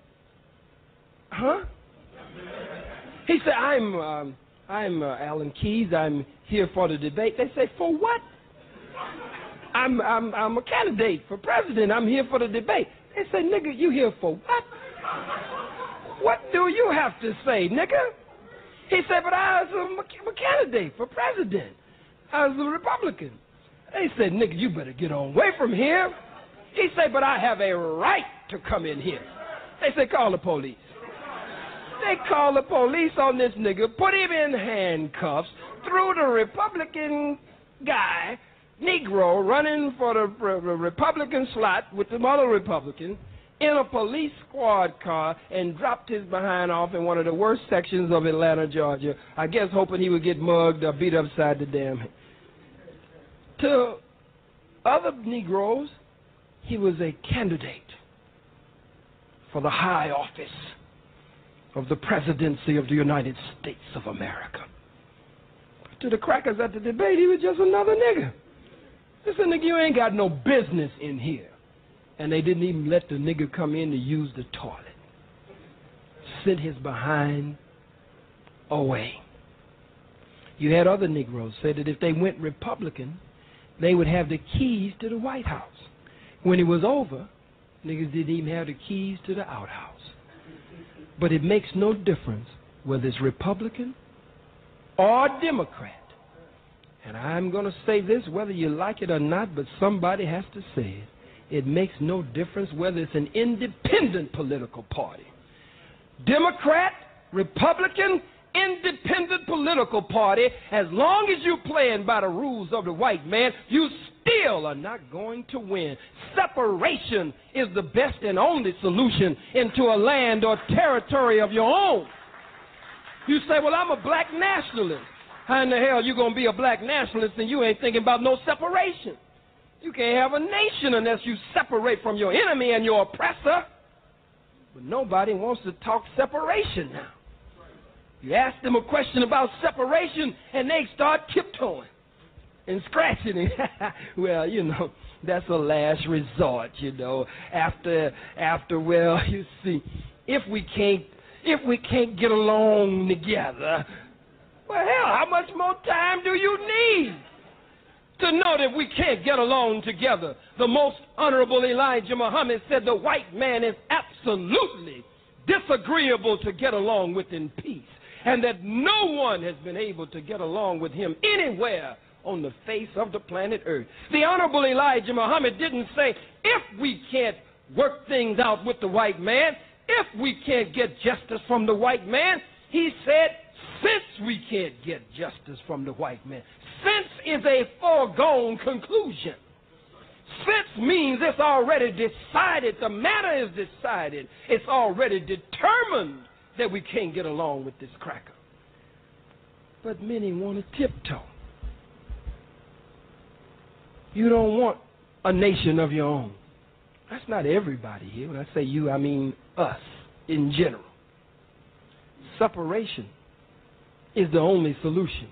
huh? He said, I'm Alan Keyes. I'm here for the debate. They say, for what? I'm a candidate for president. I'm here for the debate. They say, nigga, you here for what? What do you have to say, nigga? He said, but I was a candidate for president. I was a Republican. They said, nigga, you better get on away from here. He said, but I have a right to come in here. They said, call the police. They called the police on this nigga, put him in handcuffs, threw the Republican guy, Negro, running for the Republican slot with the other Republican, in a police squad car and dropped his behind off in one of the worst sections of Atlanta, Georgia, I guess hoping he would get mugged or beat upside the damn head. To other Negroes, he was a candidate for the high office of the presidency of the United States of America. But to the crackers at the debate, he was just another nigga. Listen, nigga, you ain't got no business in here. And they didn't even let the nigga come in to use the toilet. Sent his behind away. You had other Negroes say that if they went Republican, they would have the keys to the White House. When it was over, niggas didn't even have the keys to the outhouse. But it makes no difference whether it's Republican or Democrat. And I'm going to say this whether you like it or not, but somebody has to say it. It makes no difference whether it's an independent political party. Democrat, Republican, independent political party, as long as you're playing by the rules of the white man, you still are not going to win. Separation is the best and only solution into a land or territory of your own. You say, well, I'm a black nationalist. How in the hell you going to be a black nationalist and you ain't thinking about no separation? You can't have a nation unless you separate from your enemy and your oppressor. But nobody wants to talk separation now. You ask them a question about separation and they start tiptoeing and scratching it. Well, you know, that's a last resort, you know. After, well, you see, if we can't get along together, well, hell, how much more time do you need to know that we can't get along together? The most honorable Elijah Muhammad said the white man is absolutely disagreeable to get along with in peace, and that no one has been able to get along with him anywhere on the face of the planet Earth. The honorable Elijah Muhammad didn't say, if we can't work things out with the white man, if we can't get justice from the white man. He said, since we can't get justice from the white man. Since is a foregone conclusion. Since means it's already decided. The matter is decided. It's already determined that we can't get along with this cracker. But many want to tiptoe. You don't want a nation of your own. That's not everybody here. When I say you, I mean us in general. Separation is the only solution.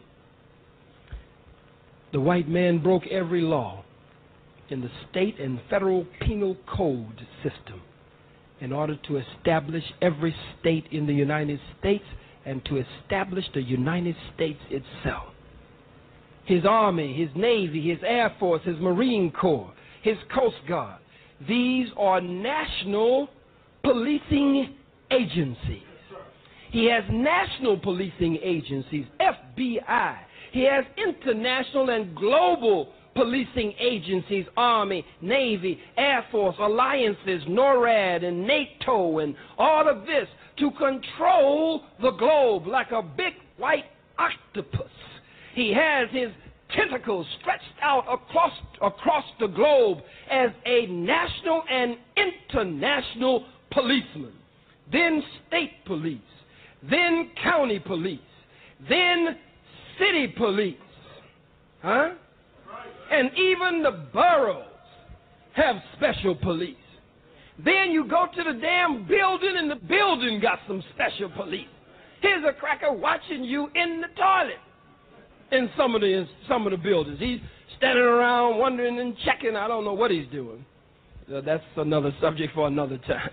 The white man broke every law in the state and federal penal code system in order to establish every state in the United States and to establish the United States itself. His Army, his Navy, his Air Force, his Marine Corps, his Coast Guard. These are national policing agencies. He has national policing agencies, FBI. He has international and global policing agencies, Army, Navy, Air Force, alliances, NORAD and NATO and all of this to control the globe like a big white octopus. He has his tentacles stretched out across the globe as a national and international policeman, then state police, then county police, then city police, huh? And even the boroughs have special police. Then you go to the damn building and the building got some special police. Here's a cracker watching you in the toilet. in some of the buildings. He's standing around wondering and checking. I don't know what he's doing. That's another subject for another time.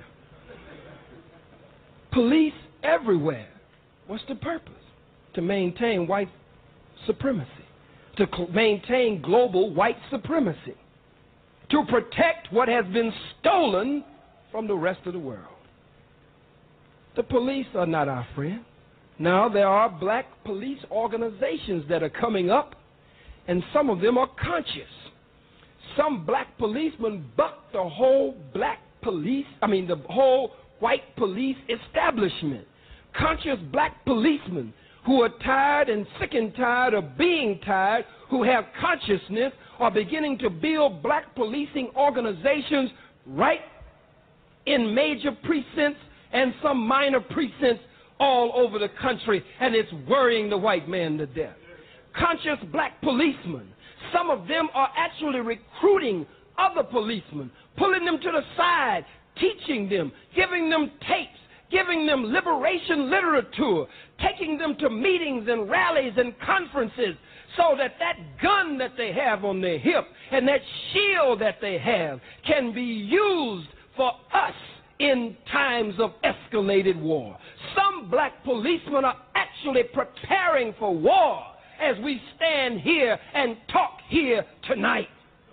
Police everywhere. What's the purpose? To maintain white supremacy. To maintain global white supremacy. To protect what has been stolen from the rest of the world. The police are not our friend. Now, there are black police organizations that are coming up, and some of them are conscious. Some black policemen buck the whole the whole white police establishment. Conscious black policemen who are tired and sick and tired of being tired, who have consciousness, are beginning to build black policing organizations right in major precincts and some minor precincts all over the country, and it's worrying the white man to death. Conscious black policemen, some of them are actually recruiting other policemen, pulling them to the side, teaching them, giving them tapes, giving them liberation literature, taking them to meetings and rallies and conferences so that that gun that they have on their hip and that shield that they have can be used for us in times of escalated war. Some black policemen are actually preparing for war as we stand here and talk here tonight.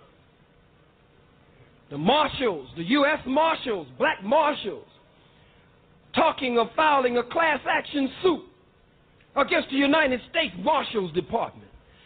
The marshals, the U.S. marshals, black marshals, talking of filing a class action suit against the United States Marshals Department.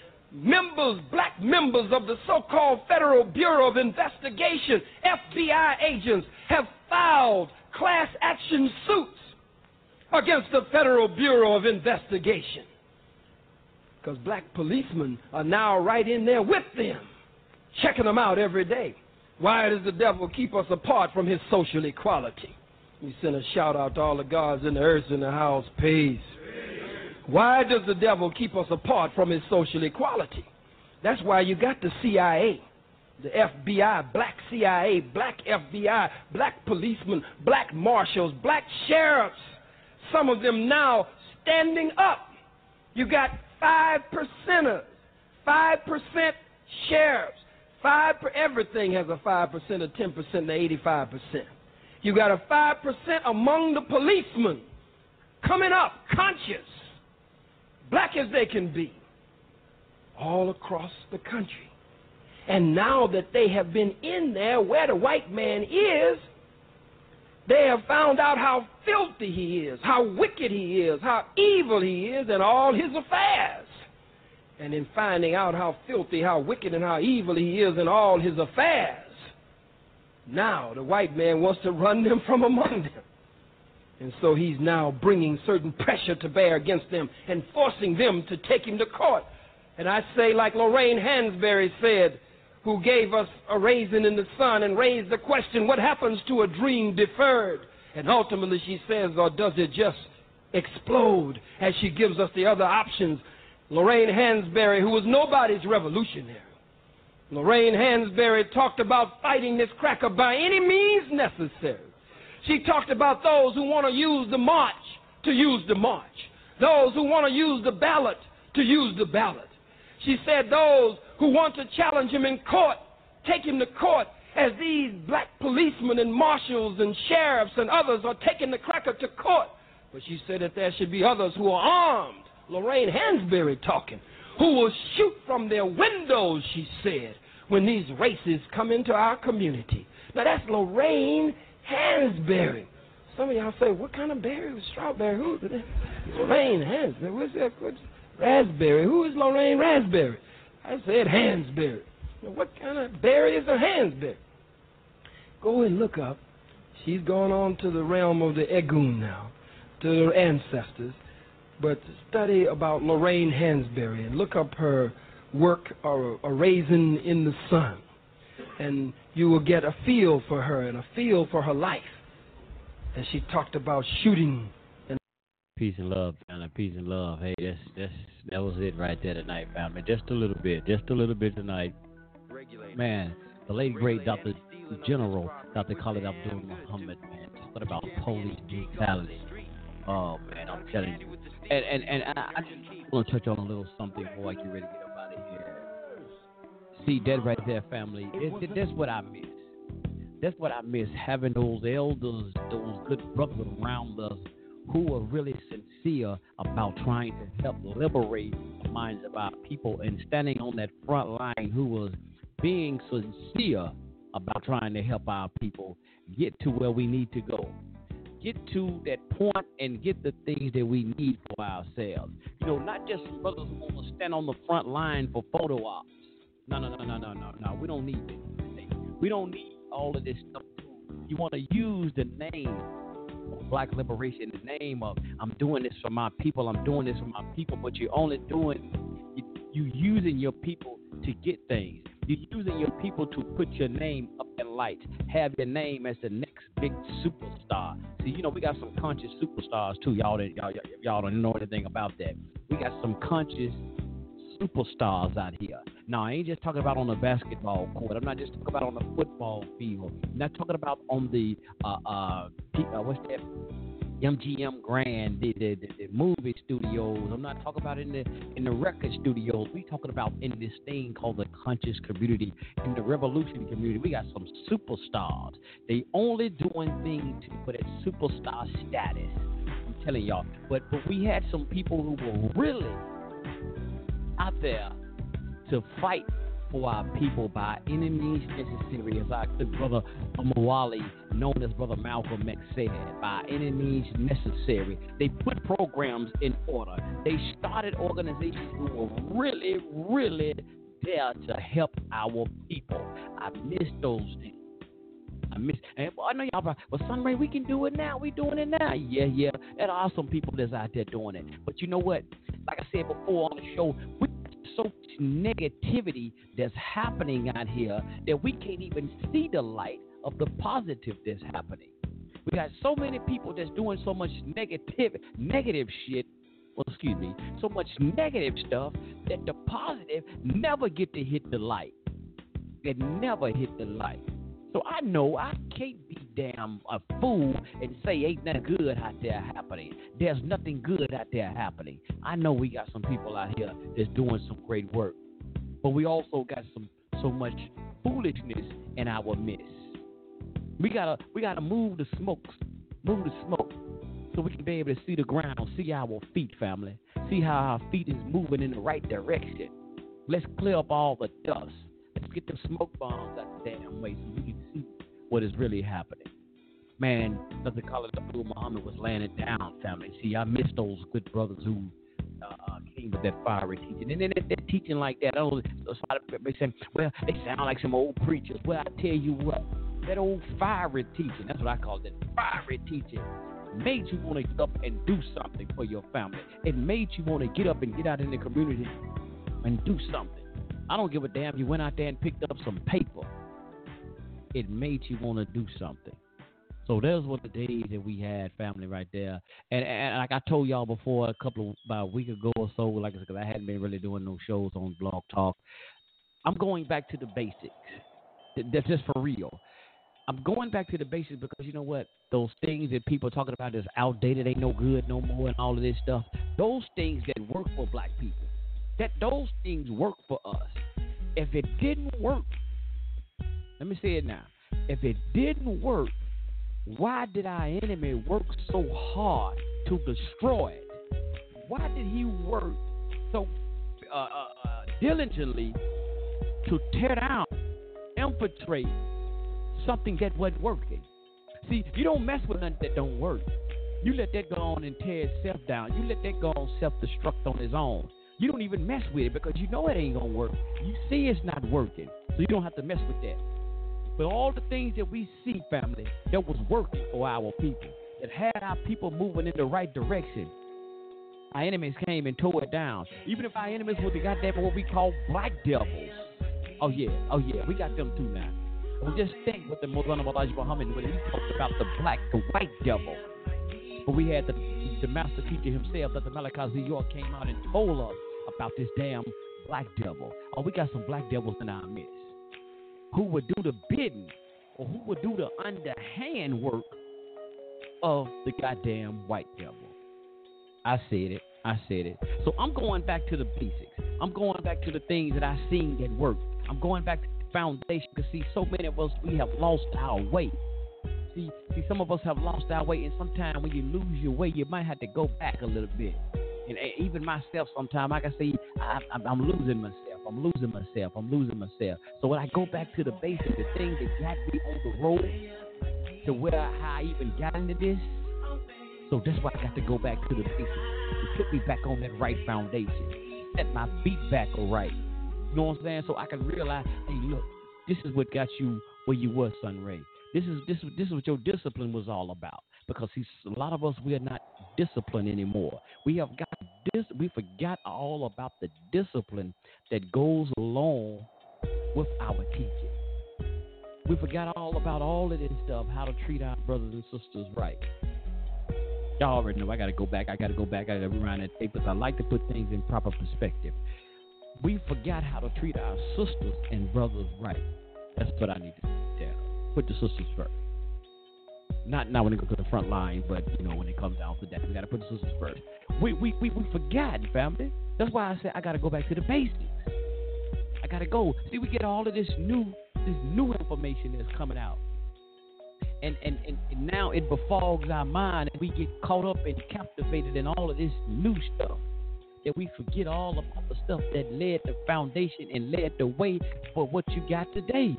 Black members of the so-called Federal Bureau of Investigation, FBI agents, have filed class action suits against the Federal Bureau of Investigation. Because black policemen are now right in there with them, checking them out every day. Why does the devil keep us apart from his social equality? We send a shout out to all the gods in the earth in the house. Peace. Why does the devil keep us apart from his social equality? That's why you got the CIA, the FBI, black CIA, black FBI, black policemen, black marshals, black sheriffs, some of them now standing up. You got 5%ers, 5% sheriffs, everything has a 5%, a 10%, and 85%. You got a 5% among the policemen coming up, conscious, black as they can be, all across the country. And now that they have been in there where the white man is, they have found out how filthy he is, how wicked he is, how evil he is, and all his affairs. And in finding out how filthy, how wicked, and how evil he is in all his affairs, now the white man wants to run them from among them. And so he's now bringing certain pressure to bear against them and forcing them to take him to court. And I say, like Lorraine Hansberry said, who gave us A Raisin in the Sun and raised the question, what happens to a dream deferred? And ultimately she says, or does it just explode? As she gives us the other options. Lorraine Hansberry, who was nobody's revolutionary. Lorraine Hansberry talked about fighting this cracker by any means necessary. She talked about those who want to use the march to use the march. Those who want to use the ballot to use the ballot. She said those who want to challenge him in court, take him to court, as these black policemen and marshals and sheriffs and others are taking the cracker to court. But she said that there should be others who are armed, Lorraine Hansberry talking, who will shoot from their windows, she said, when these races come into our community. Now that's Lorraine Hansberry. Some of y'all say, what kind of berry was strawberry? Who is it? Lorraine Hansberry. What's that? What's raspberry? Who is Lorraine Raspberry? I said Hansberry. Now, what kind of berry is a Hansberry? Go and look up. She's gone on to the realm of the Egun now, to her ancestors. But study about Lorraine Hansberry and look up her work, or A Raisin in the Sun. And you will get a feel for her and a feel for her life. And she talked about shooting. And peace and love, family. Peace and love. Hey, that was it right there tonight, family. Just a little bit tonight. Man, the late great Dr. General, Dr. Khalid Abdul Muhammad, man. What about police brutality? Oh, man, I'm telling you. And I just want to touch on a little something before I get ready to get up out of here. See, that right there, family, that's what I miss. That's what I miss, having those elders, those good brothers around us who are really sincere about trying to help liberate the minds of our people and standing on that front line, who was being sincere about trying to help our people get to where we need to go. Get to that point and get the things that we need for ourselves. You know, not just some brothers who want to stand on the front line for photo ops. No. We don't need that. We don't need all of this stuff. You want to use the name of Black Liberation, the name of I'm doing this for my people, I'm doing this for my people, but you're only you using your people to get things. You're using your people to put your name up in lights, have your name as the next big superstar. See, you know, we got some conscious superstars too. Y'all don't know anything about that. We got some conscious superstars out here. Now, I ain't just talking about on the basketball court. I'm not just talking about on the football field. I'm not talking about on the what's that? MGM Grand, the movie studios. I'm not talking about in the record studios. We talking about in this thing called the conscious community, in the revolution community. We got some superstars. They only doing things for that superstar status. I'm telling y'all. But we had some people who were really out there to fight for our people by any means necessary, as our good brother Amawali, known as Brother Malcolm X, said, by any means necessary. They put programs in order. They started organizations who were really, really there to help our people. I miss those things. And I know y'all, well, Sunray, we can do it now. We doing it now. Yeah. There are some people that's out there doing it. But you know what? Like I said before on the show, we so much negativity that's happening out here that we can't even see the light of the positive that's happening. We got so many people that's doing so much negative shit. Well, excuse me, so much negative stuff that the positive never get to hit the light. It never hit the light. So I know I can't be damn a fool and say ain't nothing good out there happening. There's nothing good out there happening. I know we got some people out here that's doing some great work, but we also got so much foolishness in our midst. We gotta move the smoke, so we can be able to see the ground, see our feet, family, see how our feet is moving in the right direction. Let's clear up all the dust. Let's get the smoke bombs out the damn way so we can see what is really happening. Man, Dr. Khalid Abdul Muhammad was laying it down, family. See, I miss those good brothers who came with that fiery teaching. And then that teaching like that, a lot of people saying, well, they sound like some old preachers. Well, I tell you what, that old fiery teaching, that's what I call it, fiery teaching, made you want to get up and do something for your family. It made you want to get up and get out in the community and do something. I don't give a damn. You went out there and picked up some paper. It made you want to do something. So those were the days that we had, family, right there. And like I told y'all before, about a week ago or so, like I said, because I hadn't been really doing no shows on Blog Talk. I'm going back to the basics. That's just for real. I'm going back to the basics because you know what? Those things that people are talking about is outdated, ain't no good no more, and all of this stuff. Those things that work for black people. Those things work for us. If it didn't work, let me say it now. If it didn't work, why did our enemy work so hard to destroy it? Why did he work so diligently to tear down, infiltrate something that wasn't working? See, you don't mess with nothing that don't work. You let that go on and tear itself down. You let that go on self-destruct on its own. You don't even mess with it because you know it ain't going to work. You see it's not working, so you don't have to mess with that. But all the things that we see, family, that was working for our people, that had our people moving in the right direction, our enemies came and tore it down. Even if our enemies were the goddamn what we call black devils. Oh yeah, we got them too now. Well, just think what the Maulana Elijah Muhammad, when he talked about the white devil. But we had the master teacher himself, Dr. Malachi Z. York, came out and told us about this damn black devil. Oh, we got some black devils in our midst who would do the bidding or who would do the underhand work of the goddamn white devil. I said it. I said it. So I'm going back to the basics. I'm going back to the things that I seen that work. I'm going back to the foundation because, see, so many of us, we have lost our way. See, some of us have lost our way, and sometimes when you lose your way, you might have to go back a little bit. And even myself, sometimes I can say, I'm losing myself. So when I go back to the basics, the things that got me on the road to where how I even got into this, so that's why I got to go back to the basics to put me back on that right foundation, set my feet back all right. You know what I'm saying? So I can realize, hey, look, this is what got you where you were, Sun Ray. This is what your discipline was all about. Because see, a lot of us, we are not disciplined anymore. We have got this. We forgot all about the discipline that goes along with our teaching. We forgot all about all of this stuff, how to treat our brothers and sisters right. Y'all already know I got to go back. I got to rewind that tape because I like to put things in proper perspective. We forgot how to treat our sisters and brothers right. That's what I need to tell. Put the sisters first. Not when they go to the front line, but when it comes down to that, we got to put the sisters first. We forgot, family. That's why I said I got to go back to the basics. I got to go. See, we get all of this new information that's coming out, and now it befogs our mind, and we get caught up and captivated in all of this new stuff that we forget all about the stuff that led the foundation and led the way for what you got today.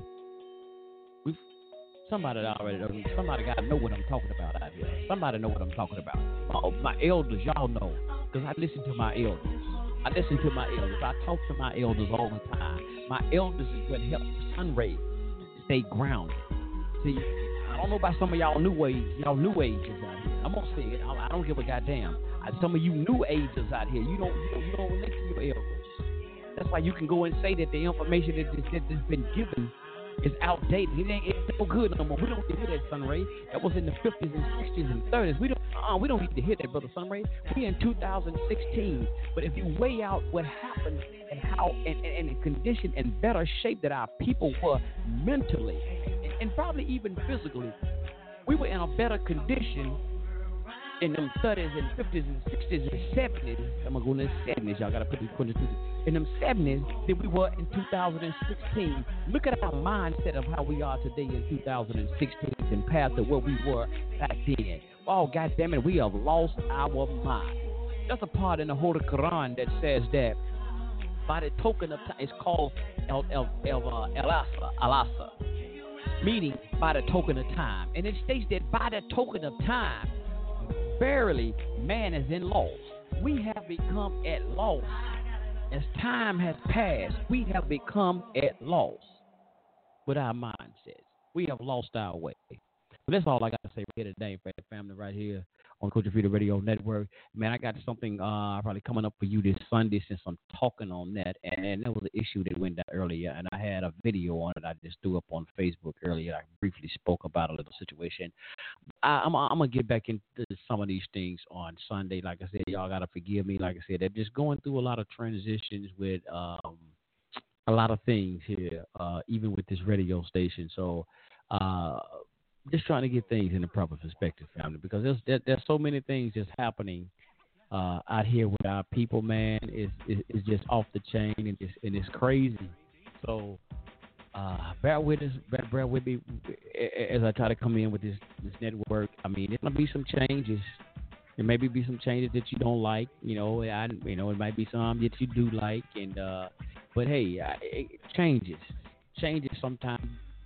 Somebody got to know what I'm talking about out here. Somebody know what I'm talking about. My elders, y'all know, because I listen to my elders. I talk to my elders all the time. My elders is what helps Sun Ray stay grounded. See, I don't know about some of y'all new ages out here. I'm gonna say it. I don't give a goddamn. Some of you new agers out here, you don't listen to your elders. That's why you can go and say that the information that's been given is outdated. It's no good no more. We don't need to hear that, Sun Ray. That was in the 50s and 60s and 30s. We don't need to hear that, Brother Sun Ray. We're in 2016. But if you weigh out what happened and how and the condition and better shape that our people were mentally and probably even physically, we were in a better condition in them 30s and 50s and 60s and 70s. I'm going to go in the 70s. Y'all got to put these in them 70s than we were in 2016. Look at our mindset of how we are today in 2016 compared to what we were back then. Oh, God damn it, we have lost our mind. That's a part in the Holy Quran that says that by the token of time, it's called Al-Asa, meaning by the token of time. And it states that by the token of time, verily, man is in loss. We have become at loss. As time has passed, we have become at loss with our mindsets. We have lost our way. But that's all I got to say here today for the family right here on Culture Freedom Radio Network. Man, I got something probably coming up for you this Sunday since I'm talking on that. And that was an issue that went down earlier. And I had a video on it I just threw up on Facebook earlier. I briefly spoke about a little situation. I'm going to get back into some of these things on Sunday. Like I said, y'all got to forgive me. Like I said, they're just going through a lot of transitions with a lot of things here, even with this radio station. So, just trying to get things in the proper perspective, family, because there's so many things just happening out here with our people, man. It's just off the chain and it's crazy. So bear with me as I try to come in with this network. I mean, there's gonna be some changes. There may be some changes that you don't like. It might be some that you do like, and but hey, changes sometimes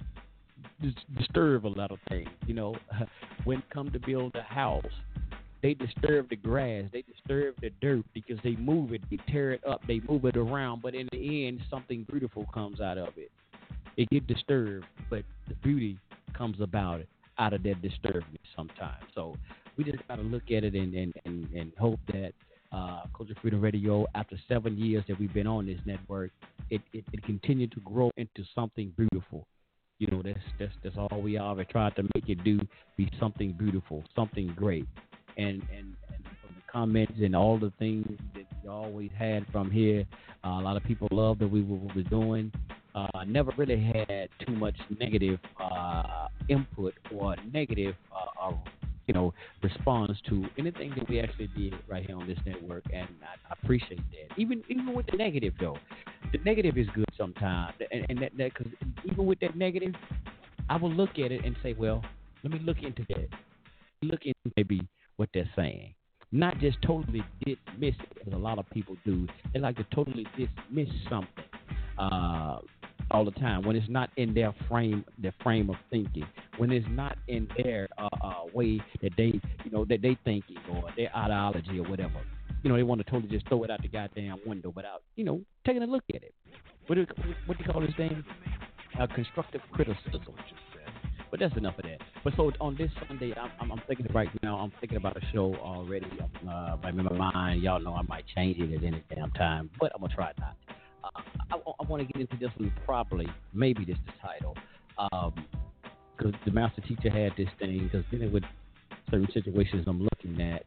disturb a lot of things. When it comes to build a house, they disturb the grass, they disturb the dirt because they move it, they tear it up, they move it around, but in the end something beautiful comes out of it. It gets disturbed, but the beauty comes out of that disturbance sometimes. So we just got to look at it and hope that Culture Freedom Radio, after 7 years that we've been on this network, it continued to grow into something beautiful. That's all we ever tried to make it do, be something beautiful, something great. And from the comments and all the things that we always had from here, a lot of people loved that we were doing. Never really had too much negative input or negative responds to anything that we actually did right here on this network, and I appreciate that. Even with the negative, though, the negative is good sometimes, and that because even with that negative, I will look at it and say, well, let me look into that. Look into maybe what they're saying. Not just totally dismiss it, as a lot of people do. They like to totally dismiss something all the time when it's not in their frame of thinking, when it's not in their way that they thinking or their ideology or whatever. They want to totally just throw it out the goddamn window without taking a look at it. What do you call this thing? Constructive criticism. But that's enough of that. But so on this Sunday, I'm thinking right now. I'm thinking about a show already. By my mind, y'all know I might change it at any damn time, but I'm gonna try not. I want to get into this one properly. Maybe this is the title, because the master teacher had this thing. Because dealing with certain situations I'm looking at,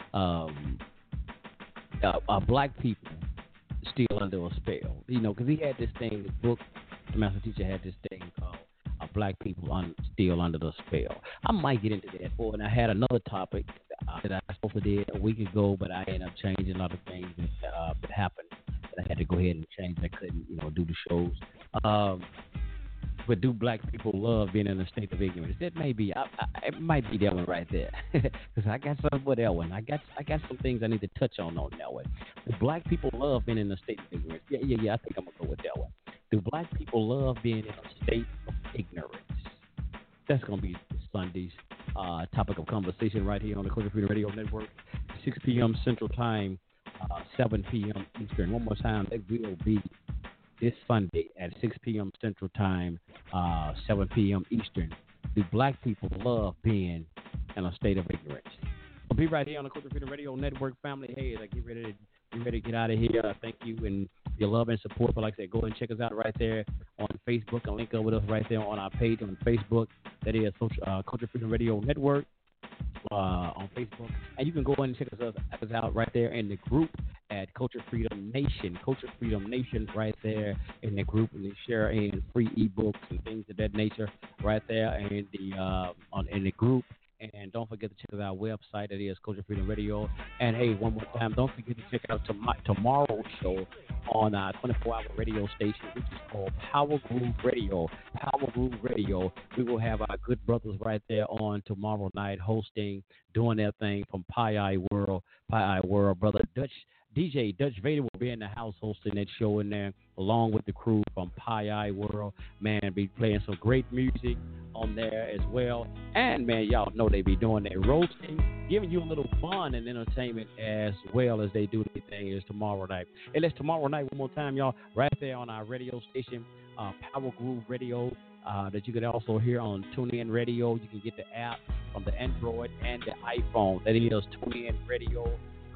black people still under a spell. Because he had this thing. The book, the master teacher had this thing called. Black people still under the spell. I might get into that. And I had another topic that I supposed to did a week ago, but I ended up changing a lot of things that happened. And I had to go ahead and change. I couldn't, do the shows. But do black people love being in a state of ignorance? That may be. It might be that one right there. Because I got something with that one. I got some things I need to touch on that one. Do black people love being in a state of ignorance? Yeah. I think I'm gonna go with that one. Do black people love being in a state of ignorance? That's going to be Sunday's topic of conversation right here on the Culture Freedom Radio Network, 6 p.m. Central Time, 7 p.m. Eastern. One more time, it will be this Sunday at 6 p.m. Central Time, 7 p.m. Eastern. Do black people love being in a state of ignorance? We'll be right here on the Culture Freedom Radio Network, family. Hey, as I get ready to get out of here, thank you and your love and support. But like I said, go and check us out right there on Facebook and link up with us right there on our page on Facebook. That is Culture Freedom Radio Network on Facebook. And you can go and check us out right there in the group at Culture Freedom Nation. Culture Freedom Nation right there in the group, and they share in free ebooks and things of that nature right there in the group. And don't forget to check out our website. That is Culture Freedom Radio. And hey, one more time, don't forget to check out tomorrow's show on our 24-hour radio station, which is called Power Groove Radio. Power Groove Radio. We will have our good brothers right there on tomorrow night hosting, doing their thing from Pi World. Brother DJ Dutch Vader will be in the house hosting that show in there, along with the crew from Pi World. Man, be playing some great music on there as well. And, man, y'all know they be doing their roasting, giving you a little fun and entertainment as well as they do anything is tomorrow night. And that's tomorrow night, one more time, y'all, right there on our radio station, Power Groove Radio, that you can also hear on TuneIn Radio. You can get the app from the Android and the iPhone. That is TuneIn Radio.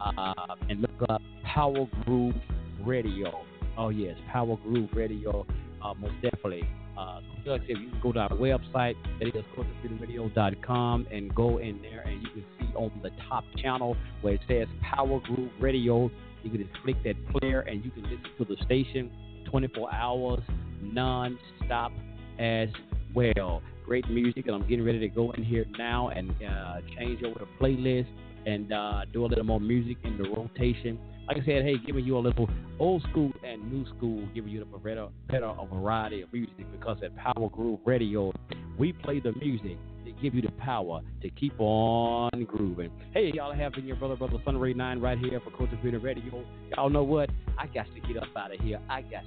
And look up Power Groove Radio. Oh, yes, Power Groove Radio, most definitely. Like I said, you can go to our website, that is culturefreedomradio.com, and go in there, and you can see on the top channel where it says Power Groove Radio. You can just click that player, and you can listen to the station 24 hours, non-stop as well. Great music, and I'm getting ready to go in here now and change over the playlist and do a little more music in the rotation. Like I said, hey, giving you a little old school and new school, giving you a better variety of music, because at Power Groove Radio, we play the music to give you the power to keep on grooving. Hey, y'all have been your brother Sunray 9 right here for Culture Freedom Radio. Y'all know what? I got to get up out of here. I got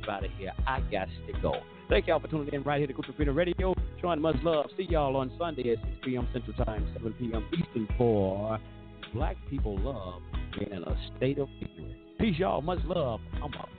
to go. Thank y'all for tuning in right here to Culture Freedom Radio. Showing much love. See y'all on Sunday at 6 p.m. Central Time, 7 p.m. Eastern for Black People Love Being in a State of Ignorance. Peace, y'all. Much love. I'm out.